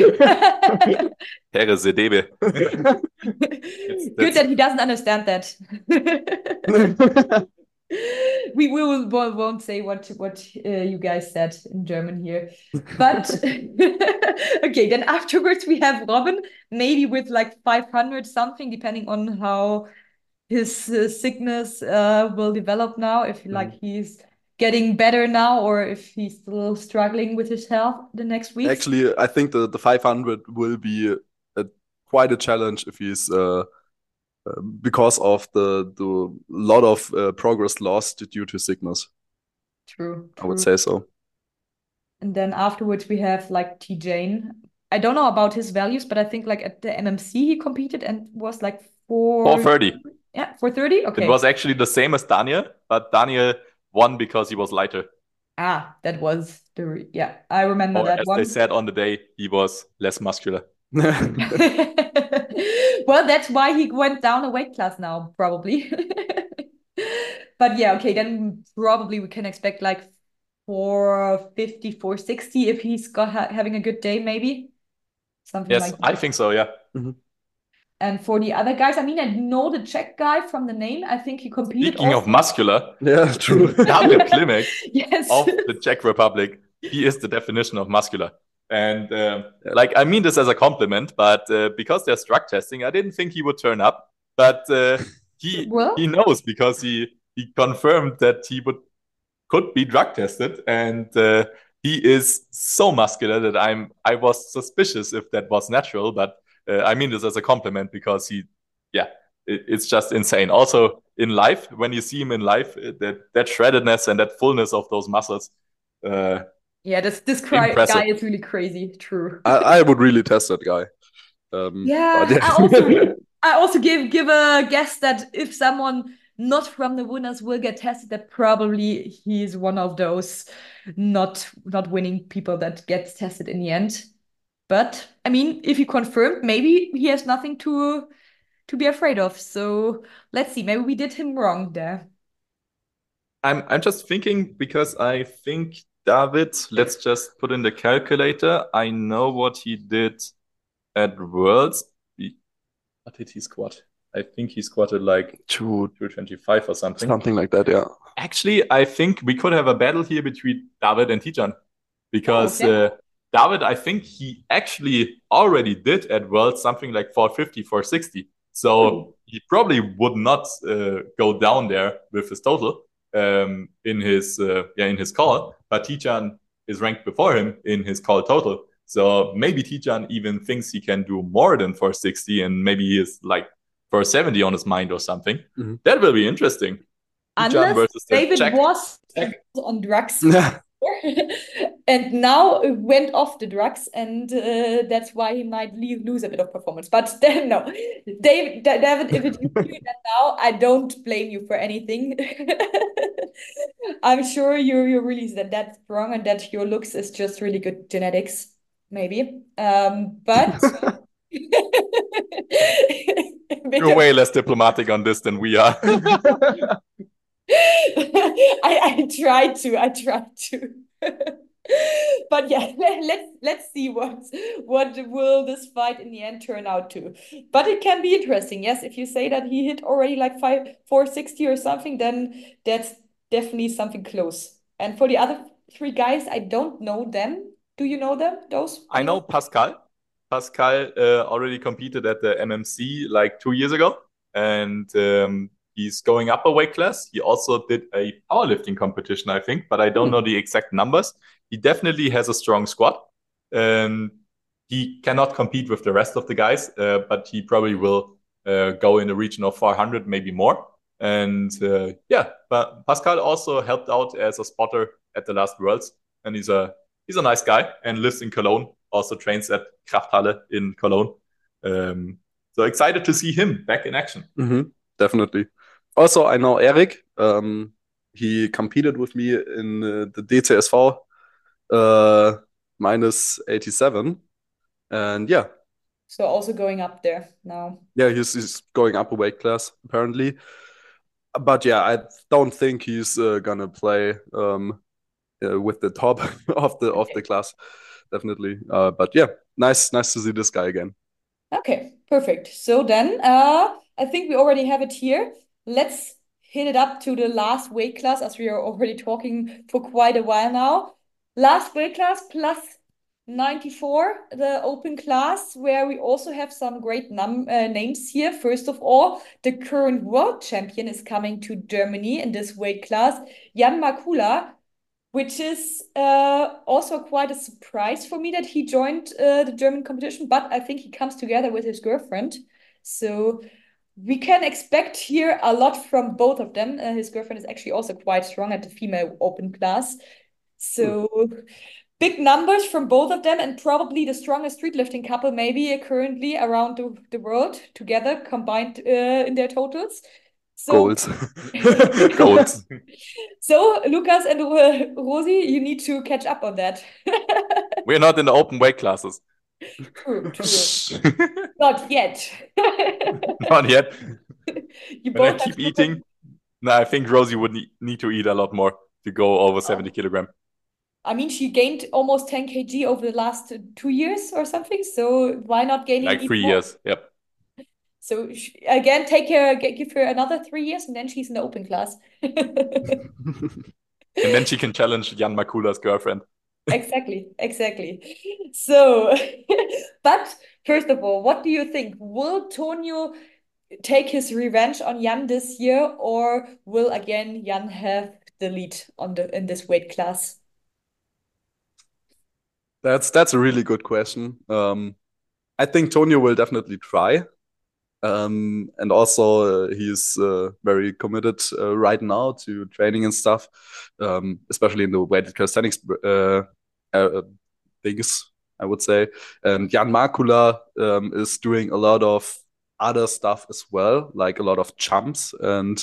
Pere Sedebe. Good that he doesn't understand that. We will won't say what what uh, you guys said in German here, but okay. Then afterwards we have Robin, maybe with like five hundred something, depending on how his uh, sickness uh, will develop now. If mm. like he's getting better now, or if he's still struggling with his health the next week. Actually, I think the the five hundred will be a, a, quite a challenge if he's. Uh... Uh, because of the the lot of uh, progress lost due to sickness. True, I true. would say so. And then afterwards we have like T-Jane. I don't know about his values, but I think like at the M M C he competed and was like four... four thirty. Yeah, four thirty? Okay. It was actually the same as Daniel, but Daniel won because he was lighter. Ah, that was the... Yeah, I remember or that as one. As they said on the day, he was less muscular. Well, that's why he went down a weight class now, probably. But yeah, okay, then probably we can expect like four fifty, four sixty if he's got ha having a good day, maybe. Something yes, like that. I think so, yeah. Mm-hmm. And for the other guys, I mean, I know the Czech guy from the name. I think he competed. Speaking also. of muscular, yeah, true. Daniel Klimek yes. of the Czech Republic. he is the definition of muscular. And uh, like, I mean this as a compliment, but uh, because there's drug testing, I didn't think he would turn up. But uh, he Well? he knows because he he confirmed that he would could be drug tested, and uh, he is so muscular that I'm I was suspicious if that was natural. But uh, I mean this as a compliment because he, yeah, it, it's just insane. Also in life, when you see him in life, that that shreddedness and that fullness of those muscles. Uh, Yeah, this this cry Impressive. guy is really crazy. True. I, I would really test that guy. Um, Yeah, but I also I also give give a guess that if someone not from the winners will get tested, that probably he's one of those not not winning people that gets tested in the end. But I mean, if he confirmed, maybe he has nothing to to be afraid of. So let's see. Maybe we did him wrong there. I'm I'm just thinking because I think David, let's just put in the calculator. I know what he did at Worlds. He- What did he squat? I think he squatted like two, two twenty-five or something. something like that, yeah. Actually, I think we could have a battle here between David and Tijan because Oh, okay. uh, David, I think he actually already did at Worlds something like four fifty, four sixty. So he probably would not uh, go down there with his total um, in his uh, yeah in his call, but Tijan is ranked before him in his call total. So maybe Tijan even thinks he can do more than four sixty, and maybe he is like four seventy on his mind or something. Mhm. That will be interesting. Tijan Unless versus the David Czech. was Czech. on drugs Yeah. and now went off the drugs, and uh, that's why he might leave, lose a bit of performance. But then, no, David, Da- David, if it's you doing that now, I don't blame you for anything. I'm sure you you really that that's wrong, and that your looks is just really good genetics, maybe. Um, but You're way less diplomatic on this than we are. I, I tried to. I tried to. But yeah, let, let's let's see what what will this fight in the end turn out to. But it can be interesting. Yes, if you say that he hit already like five four sixty or something, then that's definitely something close. And for the other three guys, I don't know them. Do you know them? Those? I know Pascal. Pascal uh, already competed at the M M C like two years ago, and um, he's going up a weight class. He also did a powerlifting competition, I think, but I don't Hmm. know the exact numbers. He definitely has a strong squat. Um, he cannot compete with the rest of the guys, uh, but he probably will uh, go in the region of four hundred, maybe more. And uh, yeah, but Pascal also helped out as a spotter at the last Worlds, and he's a he's a nice guy and lives in Cologne. Also trains at Krafthalle in Cologne. Um, so excited to see him back in action. Mhm, definitely. Also, I know Eric. Um, he competed with me in uh, the D C S V uh, minus eighty-seven. And yeah, So also going up there now. yeah, he's, he's going up a weight class, apparently. But yeah, I don't think he's uh, gonna play um, uh, with the top of the of the class, definitely. Uh, but yeah, nice nice to see this guy again. Okay, perfect. So then, uh, I think we already have it here. Let's hit it up to the last weight class, as we are already talking for quite a while now. Last weight class plus ninety-four, the open class, where we also have some great num uh, names here. First of all, the current world champion is coming to Germany in this weight class, Jan Makula, which is uh, also quite a surprise for me that he joined uh, the German competition, but I think he comes together with his girlfriend. So we can expect here a lot from both of them. Uh, his girlfriend is actually also quite strong at the female open class. So big numbers from both of them, and probably the strongest street lifting couple maybe currently around the, the world together combined uh, in their totals. So Goals. Goals. so, Lucas and uh, Rosie, you need to catch up on that. We're not in the open weight classes. True, true. Not yet. Not yet. You When I both have keep eating, no, I think Rosie would ne- need to eat a lot more to go over seventy kilogram. I mean, she gained almost ten kilograms over the last two years or something. So why not gaining Like even three more? years. Yep. So sh again, take her, g- give her another three years, and then she's in the open class. And then she can challenge Jan Makula's girlfriend. exactly, exactly. So, but first of all, what do you think? Will Tonio take his revenge on Jan this year, or will again Jan have the lead on the in this weight class? That's that's a really good question. Um, I think Tonio will definitely try. Um, and also, uh, he's uh, very committed uh, right now to training and stuff, um, especially in the weighted calisthenics uh, uh, things, I would say. And Jan Makula um, is doing a lot of other stuff as well, like a lot of jumps and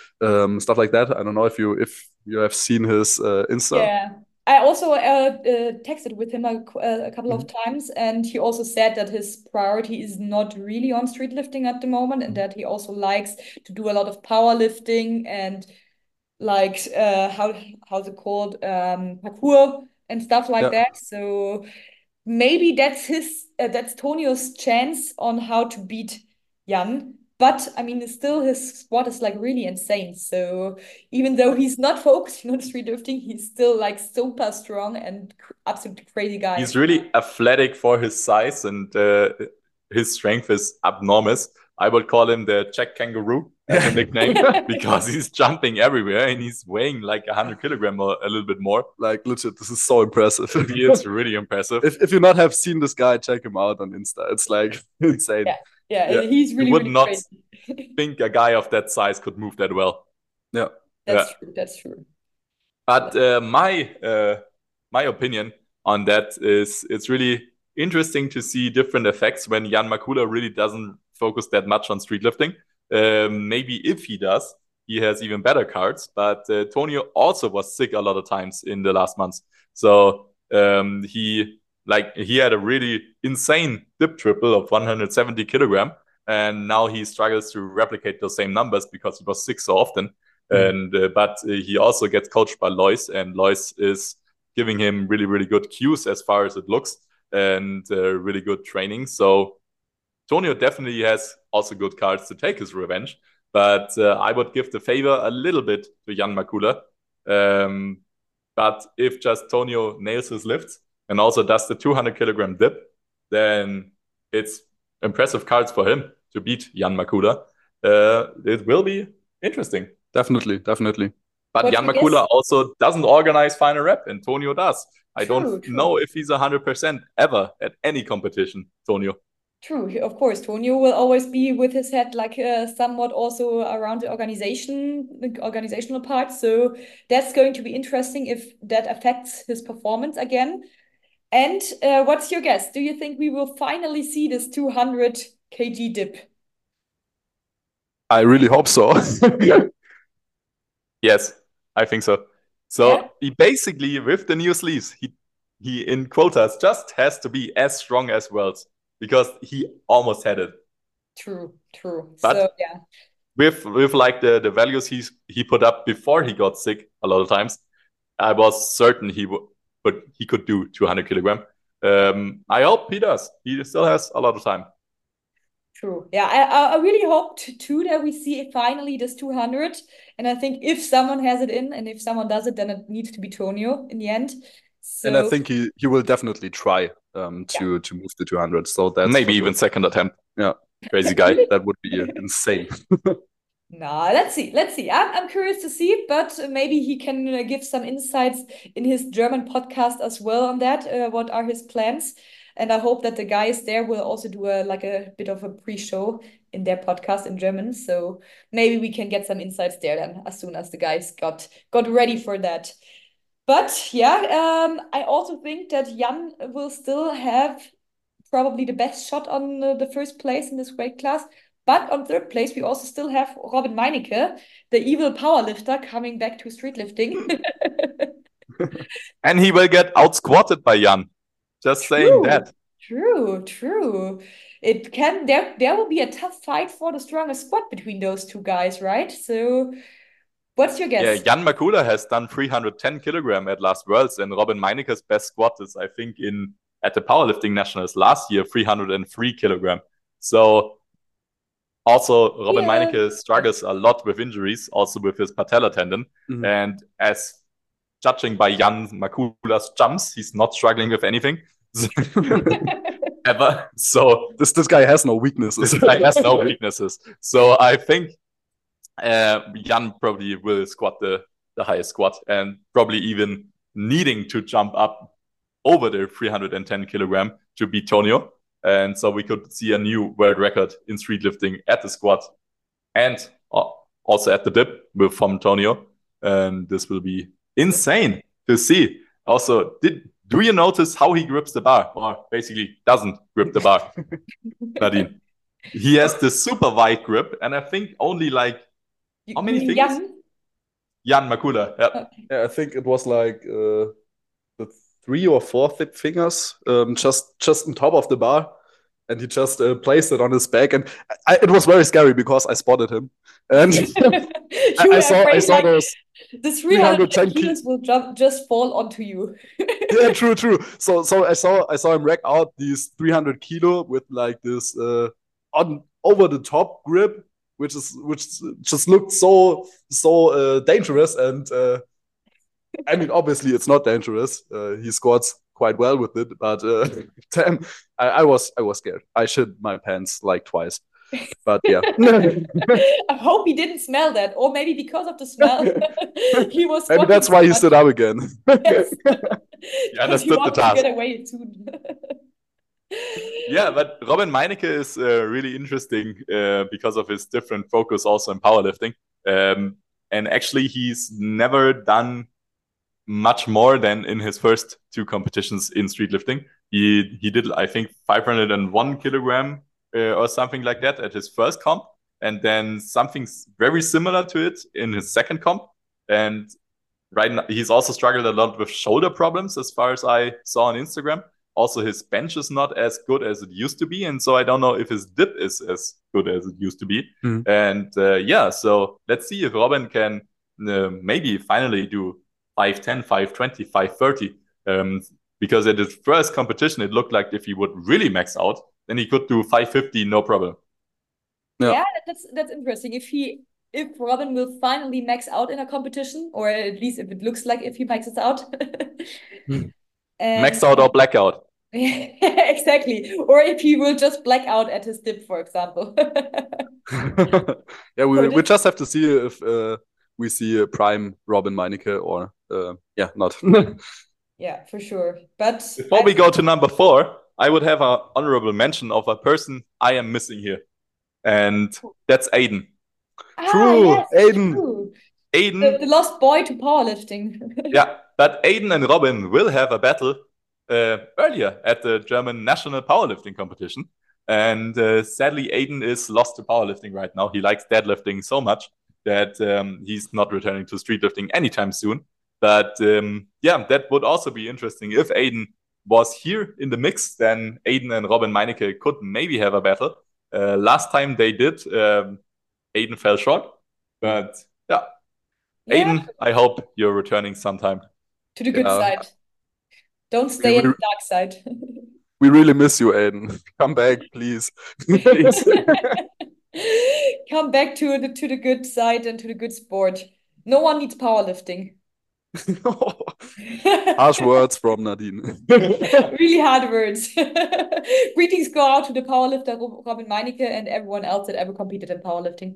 um, stuff like that. I don't know if you if you have seen his uh, Insta. Yeah. I also uh, uh, texted with him a, qu- uh, a couple of Mhm. times, and he also said that his priority is not really on street lifting at the moment, and that he also likes to do a lot of powerlifting and like uh, how how's it called um, parkour and stuff like Yeah, that. So maybe that's his uh, that's Tonio's chance on how to beat Jan. But I mean, still his squat is like really insane. So even though he's not focusing on street lifting, he's still like super strong and cr absolutely crazy guy. He's really athletic for his size, and uh, his strength is abnormous. I would call him the Czech kangaroo as a nickname because he's jumping everywhere and he's weighing like one hundred kilogram or a little bit more. like legit, this is so impressive. It's really impressive. if if you not have seen this guy, check him out on Insta. It's like insane. Yeah, yeah, Yeah. he's You really, would really not crazy. think a guy of that size could move that well. Yeah. That's Yeah. true. That's true. But uh, my uh, my opinion on that is it's really interesting to see different effects when Jan Makula really doesn't focus that much on street lifting. Um, maybe if he does, he has even better cards. But uh, Tonio also was sick a lot of times in the last months, so um, he like he had a really insane dip triple of one hundred seventy kilogram, and now he struggles to replicate those same numbers because he was sick so often. And uh, but uh, he also gets coached by Lois, and Lois is giving him really, really good cues as far as it looks, and uh, really good training. So Tonio definitely has also good cards to take his revenge. But uh, I would give the favor a little bit to Jan Makula. Um, but if just Tonio nails his lifts and also does the two hundred kilogram dip, then it's impressive cards for him to beat Jan Makula. Uh, it will be interesting. Definitely, definitely. But What's Jan your Makula guess? also doesn't organize final rep, and Tonio does. I True, don't true. know if he's one hundred percent ever at any competition, Tonio. True, he- of course. Tonio will always be with his head like uh, somewhat also around the organization, the organizational part. So that's going to be interesting if that affects his performance again. And uh, what's your guess? Do you think we will finally see this two hundred kilogram dip? I really hope so. Yes, I think so. So Yeah, he basically, with the new sleeves, he he in quotas just has to be as strong as Wells because he almost had it. true, true. So But yeah, with with like the the values he's he put up before he got sick a lot of times, I was certain he would, but he could do two hundred kilogram. Um, I hope he does. He still has a lot of time. true. Yeah, I I I really hope to, too that we see finally this two hundred. And I think if someone has it in and if someone does it, then it needs to be Tonio in the end. and I So think he he will definitely try um yeah. to to move to two hundred. So that's Maybe for even sure. second attempt. Yeah, Crazy guy. that would be uh, insane. No, let's see. Let's see. I'm, I'm curious to see, but maybe he can uh, give some insights in his German podcast as well on that. Uh, what are his plans? And I hope that the guys there will also do a like a bit of a pre-show in their podcast in German. So maybe we can get some insights there then as soon as the guys got got ready for that. But yeah, um, I also think that Jan will still have probably the best shot on uh, the first place in this weight class. But on third place, we also still have Robin Meinecke, the evil powerlifter, coming back to street lifting. And he will get out squatted by Jan. Just saying True, that. true, true. It can there there will be a tough fight for the strongest squat between those two guys, right? So, what's your Yeah, guess? Jan Makula has done three hundred ten kilogram at last Worlds, and Robin Meinecke's best squat is, I think, in at the powerlifting nationals last year, three hundred three kilogram. So also Robin Yeah. Meinecke struggles a lot with injuries, also with his patella tendon. Mhm. And as judging by Jan Makula's jumps, he's not struggling with anything. Ever. So this this guy has no weaknesses. This guy has no weaknesses. So I think uh, Jan probably will squat the, the highest squat and probably even needing to jump up over the three hundred ten kilogram to beat Tonio. And so we could see a new world record in street lifting at the squat and also at the dip with from Tonio. And this will be insane to see. Also, did do you notice how he grips the bar, or basically doesn't grip the bar? Nadine, he has the super wide grip, and I think only like how many fingers? Jan? Jan Makula. Yeah. Yeah, I think it was like uh, the three or four thick fingers, um, just just on top of the bar, and he just uh, placed it on his back, and I, it was very scary because I spotted him, and I, I saw I saw like those. The three hundred kilos will jump, just fall onto you. Yeah, true, true. So, so I saw, I saw him rack out these three hundred kilo with like this uh, on over the top grip, which is which just looked so so uh, dangerous. And uh, I mean, obviously, it's not dangerous. Uh, he squats quite well with it, but uh, damn, I, I was I was scared. I shit my pants like twice. But yeah, I hope he didn't smell that, or maybe because of the smell, he was. Maybe that's why he stood up again. Yes. You understood the task. To get away soon. Yeah, but Robin Meinecke is uh, really interesting uh, because of his different focus also in powerlifting. Um, and actually, he's never done much more than in his first two competitions in street lifting. He he did, I think, five hundred one kilogram. Uh, or something like that at his first comp, and then something very similar to it in his second comp. And right now, he's also struggled a lot with shoulder problems, as far as I saw on Instagram. Also, his bench is not as good as it used to be, and so I don't know if his dip is as good as it used to be. Mm. And uh, yeah, so let's see if Robin can uh, maybe finally do five ten, five twenty, five thirty. Um, because at his first competition, it looked like if he would really max out, then he could do five fifty, no problem. Yeah. yeah, that's that's interesting. If he, if Robin will finally max out in a competition, or at least if it looks like if he maxes out. and, max out or blackout. Exactly. Or if he will just black out at his dip, for example. Yeah, we we just have to see if uh, we see a prime Robin Meinecke or uh, yeah, not. Yeah, for sure. But before I we go to number four, I would have an honorable mention of a person I am missing here. And that's Aiden. Ah, true, yes, Aiden. True. Aiden. The, the lost boy to powerlifting. Yeah, but Aiden and Robin will have a battle uh, earlier at the German national powerlifting competition. And uh, sadly, Aiden is lost to powerlifting right now. He likes deadlifting so much that um, he's not returning to street lifting anytime soon. But um, yeah, that would also be interesting if Aiden was here in the mix, then Aiden and Robin Meinecke could maybe have a battle. Uh, last time they did, um, Aiden fell short. But yeah. yeah, Aiden, I hope you're returning sometime. To the good yeah. side. Don't stay in the dark side. We really miss you, Aiden. Come back, please. please. Come back to the to the good side and to the good sport. No one needs powerlifting. Harsh words from Nadine. Really hard words. Greetings go out to the powerlifter Robin Meinecke and everyone else that ever competed in powerlifting.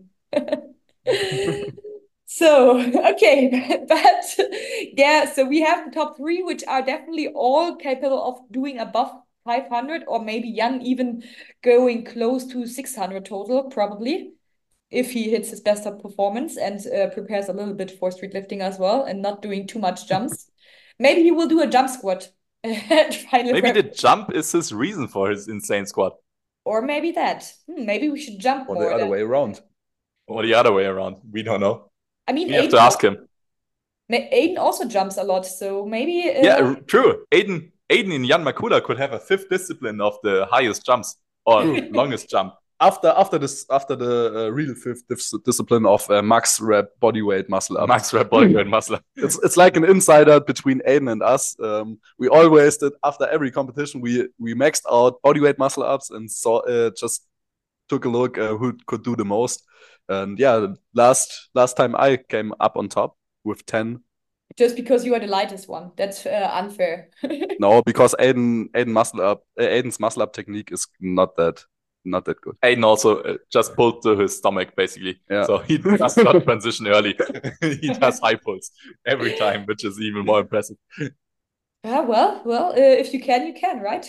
So, okay, but yeah, so we have the top three, which are definitely all capable of doing above five hundred, or maybe Jan even going close to six hundred total, probably, if he hits his best of performance and uh, prepares a little bit for street lifting as well and not doing too much jumps. Maybe he will do a jump squat. Maybe the jump is his reason for his insane squat. Or maybe that. Hmm, maybe we should jump or more. Or the other way around. Or the other way around. We don't know. I mean, we have Aiden to ask him. Aiden also jumps a lot, so maybe... Uh... Yeah, true. Aiden, Aiden and Jan Makula could have a fifth discipline of the highest jumps or longest jump. After after this after the uh, real fifth dis discipline of uh, max rep bodyweight muscle up. Max rep bodyweight muscle up. It's it's like an insider between Aiden and us. Um, we always did after every competition. We we maxed out bodyweight muscle ups and saw uh, just took a look uh, who could do the most. And yeah, last last time I came up on top with ten just because you are the lightest one. That's uh, unfair. No, because Aiden Aiden muscle up uh, Aiden's muscle up technique is not that not that good. Aiden also uh, just pulled to his stomach basically, Yeah. so he does not transition early. He does high pulls every time, which is even more impressive. Ah, well, well, uh, if you can, you can, right?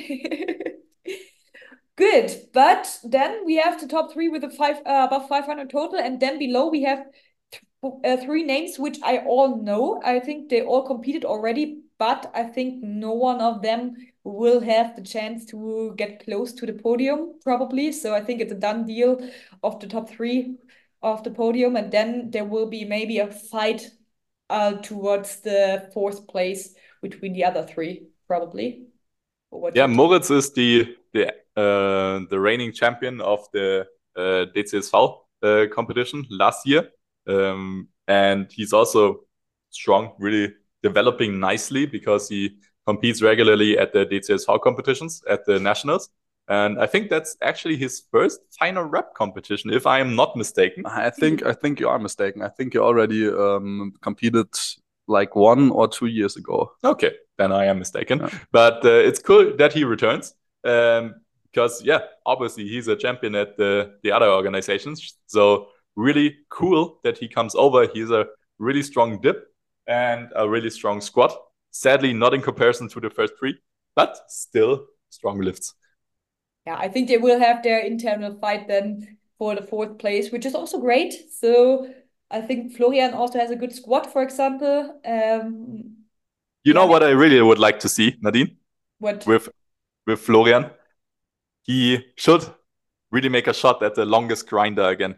Good, but then we have the top three with a five uh, above five hundred total, and then below we have th uh, three names which I all know. I think they all competed already, but I think no one of them will have the chance to get close to the podium, probably. So I think it's a done deal of the top three of the podium, and then there will be maybe a fight uh, towards the fourth place between the other three, probably. Or what Yeah, you think? Moritz is the the uh, the reigning champion of the uh, D C S V uh, competition last year, um, and he's also strong, really developing nicely because he competes regularly at the D C S V competitions at the nationals. And I think that's actually his first final rep competition, if I am not mistaken. I think I think you are mistaken. I think you already um, competed like one or two years ago. Okay, then I am mistaken. Yeah. But uh, it's cool that he returns um, because, yeah, obviously he's a champion at the, the other organizations. So really cool that he comes over. He's a really strong dip and a really strong squat. Sadly, not in comparison to the first three, but still strong lifts. Yeah, I think they will have their internal fight then for the fourth place, which is also great. So I think Florian also has a good squat, for example. Um, You know yeah. what I really would like to see, Nadine? What? With with Florian, he should really make a shot at the longest grinder again.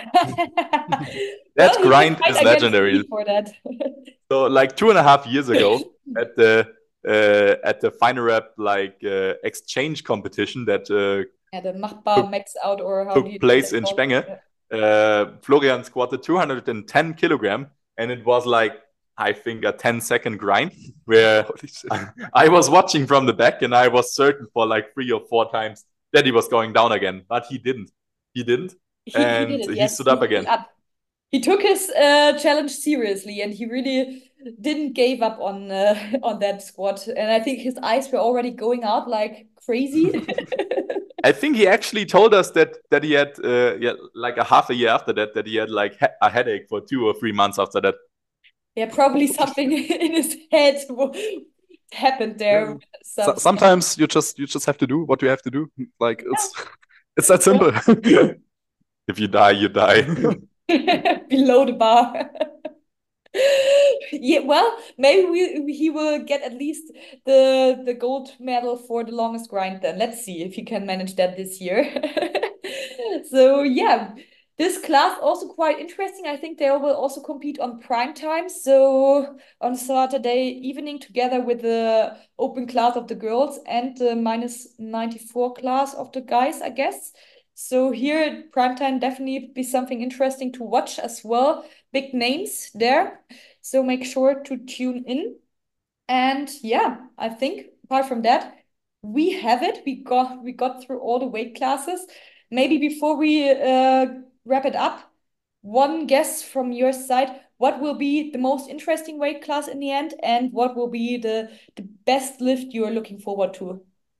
That Well, he grind can fight is against legendary. me for that. So like two and a half years ago at the uh, at the final rep like uh, exchange competition that uh, Yeah, the Machbar Max Out, or how do you took place that in called? Spenge, Yeah. uh, Florian squatted two hundred ten kilogram, and it was like I think a ten second grind where I was watching from the back and I was certain for like three or four times that he was going down again, but he didn't. He didn't, He, he and did it, he yes. stood up He- again. Up. He took his uh, challenge seriously, and he really didn't give up on uh, on that squat. And I think his eyes were already going out like crazy. I think he actually told us that that he had uh, yeah, like a half a year after that that he had like he- a headache for two or three months after that. Yeah, probably something in his head happened there. Yeah. Some- So, sometimes you just you just have to do what you have to do. Like it's it's that simple. If you die, you die. below the bar. Yeah, well, maybe we, he will get at least the the gold medal for the longest grind then. Let's see if he can manage that this year. So yeah, this class also quite interesting. I think they will also compete on prime time. So on Saturday evening together with the open class of the girls and the minus ninety-four class of the guys, I guess. So here prime time definitely be something interesting to watch as well. Big names there. So make sure to tune in. And yeah, I think apart from that, we have it. We got we got through all the weight classes. Maybe before we uh, wrap it up, one guess from your side, what will be the most interesting weight class in the end, and what will be the the best lift you are looking forward to?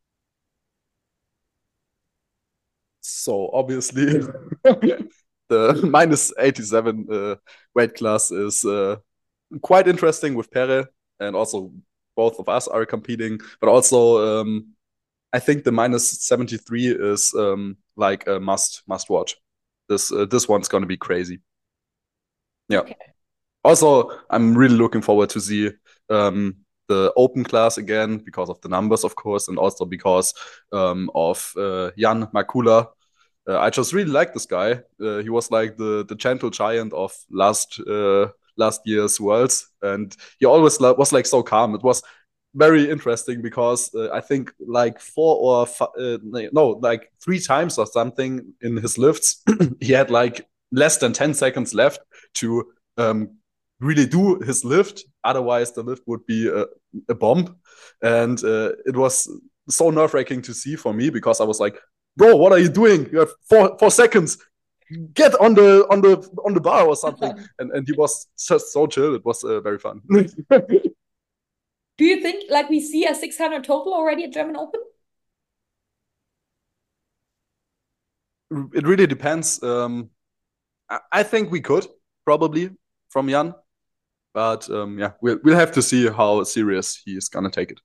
So obviously, the minus eighty-seven uh, weight class is uh, quite interesting with Pere, and also both of us are competing. But also, um, I think the minus seventy-three is um, like a must must watch. This uh, this one's gonna be crazy. Yeah. Okay. Also, I'm really looking forward to see um, the open class again because of the numbers, of course, and also because um, of uh, Jan Makula. Uh, I just really like this guy. Uh, he was like the the gentle giant of last uh, last year's Worlds, and he always la- was like so calm. It was very interesting because uh, I think like four or fi- uh, no, like three times or something in his lifts, he had like less than ten seconds left to um, really do his lift. Otherwise, the lift would be a, a bomb, and uh, it was so nerve wracking to see for me because I was like, bro, what are you doing? You have four four seconds. get on the on the on the bar or something. and and he was just so chill. It was uh, very fun. Do you think like we see a six hundred total already at German Open? It really depends. Um, I, I think we could probably from Jan, but um, yeah, we'll we'll have to see how serious he is gonna take it.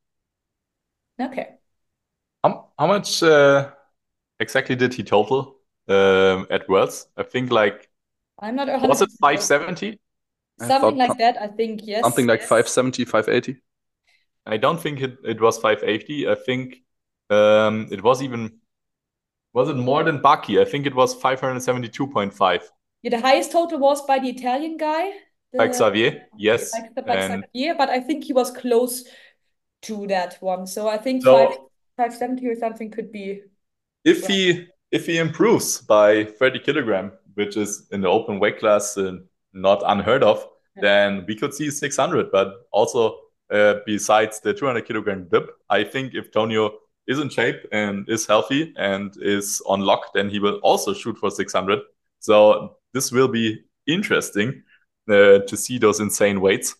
Okay. How, how much uh, exactly did he total um, at Worlds? I think like I'm not was it five seventy? Something like that, I think, yes. Something like yes. five seventy, five eighty. I don't think it, it was five eighty. I think um, it was even, was it more than Baki? I think it was five seventy-two point five. Yeah, the highest total was by the Italian guy. The, Like Xavier, yes. Like, like and Xavier, but I think he was close to that one. So I think so five, five seventy or something could be. If right. he if he improves by thirty kilogram, which is in the open weight class uh, not unheard of, yeah. then we could see six hundred. But also, uh, besides the two hundred kilogram dip, I think if Tonio is in shape and is healthy and is on lock, then he will also shoot for six hundred. So this will be interesting uh, to see those insane weights.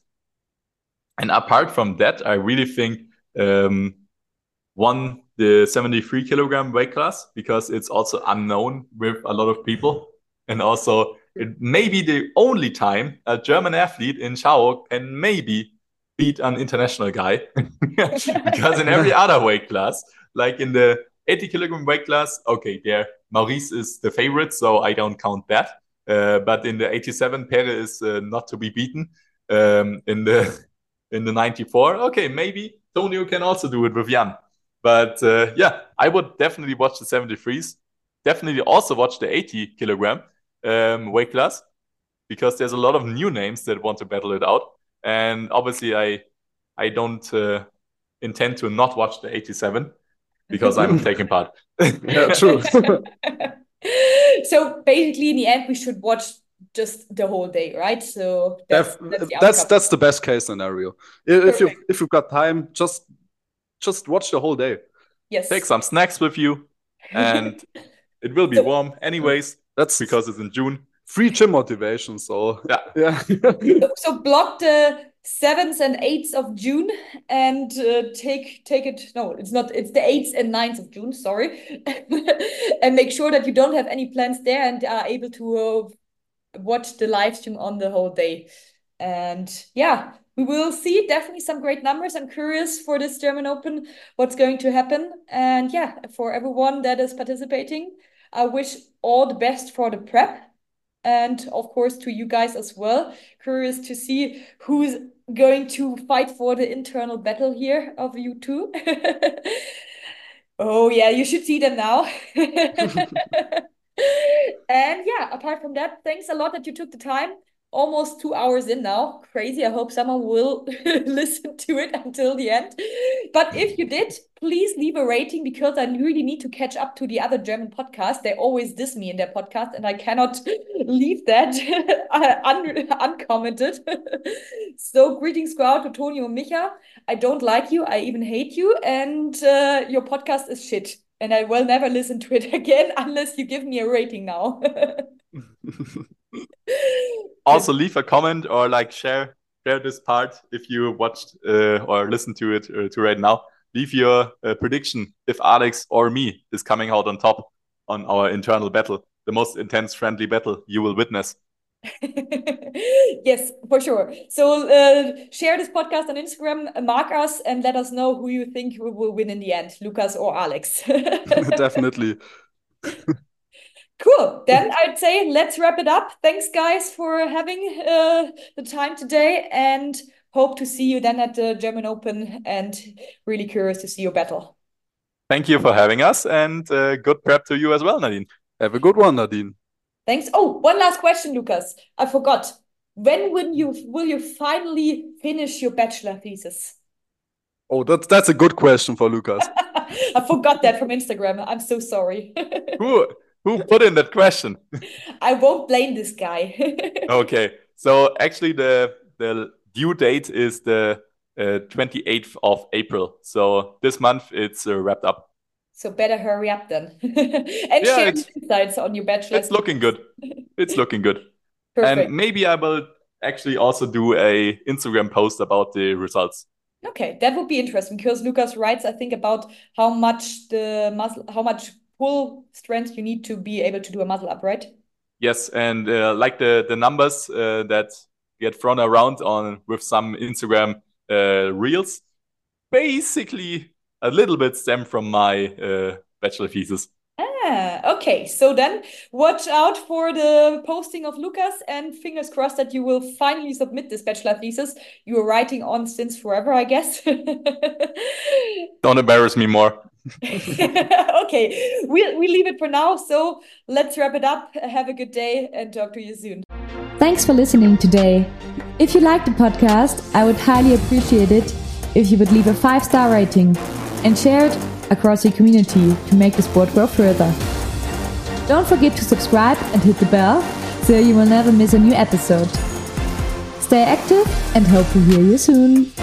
And apart from that, I really think um, one, the seventy-three kilogram weight class, because it's also unknown with a lot of people. And also, it may be the only time a German athlete in Chao can maybe beat an international guy. Because in every other weight class, like in the eighty kilogram weight class, okay, there, Maurice is the favorite, so I don't count that. Uh, but in the eighty-seven, Pere is uh, not to be beaten. Um, in the in the ninety-four, okay, maybe Tonio can also do it with Jan. But uh, yeah, I would definitely watch the seventy-threes. Definitely also watch the eighty kilogram um, weight class, because there's a lot of new names that want to battle it out. And obviously, I I don't uh, intend to not watch the eighty-seven because I'm taking part. Yeah, true. So basically, in the end, we should watch just the whole day, right? So that's that's the that's, that's the best case scenario. If Perfect. you if you've got time, just just watch the whole day. Yes. Take some snacks with you, and it will be so, warm anyways. That's because it's in June. Free gym motivation. So yeah, yeah. so, so block the seventh and eighth of June and uh, take take it. No, it's not. It's the eighth and ninth of June. Sorry, and make sure that you don't have any plans there and are able to uh, watch the live stream on the whole day. And yeah, we will see definitely some great numbers. I'm curious for this German Open, what's going to happen. And yeah, for everyone that is participating, I wish all the best for the prep. And of course, to you guys as well. Curious to see who's going to fight for the internal battle here of you two. Oh yeah, you should see them now. And yeah, apart from that, thanks a lot that you took the time. Almost two hours in now. Crazy. I hope someone will listen to it until the end. But if you did, please leave a rating, because I really need to catch up to the other German podcasts. They always diss me in their podcast, and I cannot leave that un uncommented. So greetings go out to Tonio and Micha. I don't like you. I even hate you. And uh, your podcast is shit. And I will never listen to it again unless you give me a rating now. Also, leave a comment or like share share this part if you watched uh, or listened to it uh, to right now. Leave your uh, prediction if Alex or me is coming out on top on our internal battle, the most intense friendly battle you will witness. Yes, for sure. So uh, share this podcast on Instagram, mark us, and let us know who you think will win in the end, Lucas or Alex. Definitely. Cool. Then I'd say let's wrap it up. Thanks, guys, for having uh, the time today, and hope to see you then at the German Open, and really curious to see your battle. Thank you for having us, and uh, good prep to you as well, Nadine. Have a good one, Nadine. Thanks. Oh, one last question, Lucas. I forgot. When will you will you finally finish your bachelor thesis? Oh, that's that's a good question for Lucas. I forgot that from Instagram. I'm so sorry. Who who put in that question? I won't blame this guy. Okay, so actually the the due date is the uh, twenty-eighth of April. So this month it's uh, wrapped up. So better hurry up then. And Yeah, share it's- insights on your bachelor. It's looking good. It's looking good. Perfect. And maybe I will actually also do a Instagram post about the results. Okay, that would be interesting because Lucas writes, I think, about how much the muscle, how much pull strength you need to be able to do a muscle up, right? Yes, and uh, like the the numbers uh, that get thrown around on with some Instagram uh, reels, basically a little bit stem from my uh, bachelor thesis. Ah, okay. So then watch out for the posting of Lucas and fingers crossed that you will finally submit this bachelor thesis you were writing on since forever, I guess. Don't embarrass me more. Okay, we we leave it for now. So let's wrap it up. Have a good day and talk to you soon. Thanks for listening today. If you liked the podcast, I would highly appreciate it if you would leave a five-star rating and share it across your community to make the sport grow further. Don't forget to subscribe and hit the bell so you will never miss a new episode. Stay active and hope to hear you soon.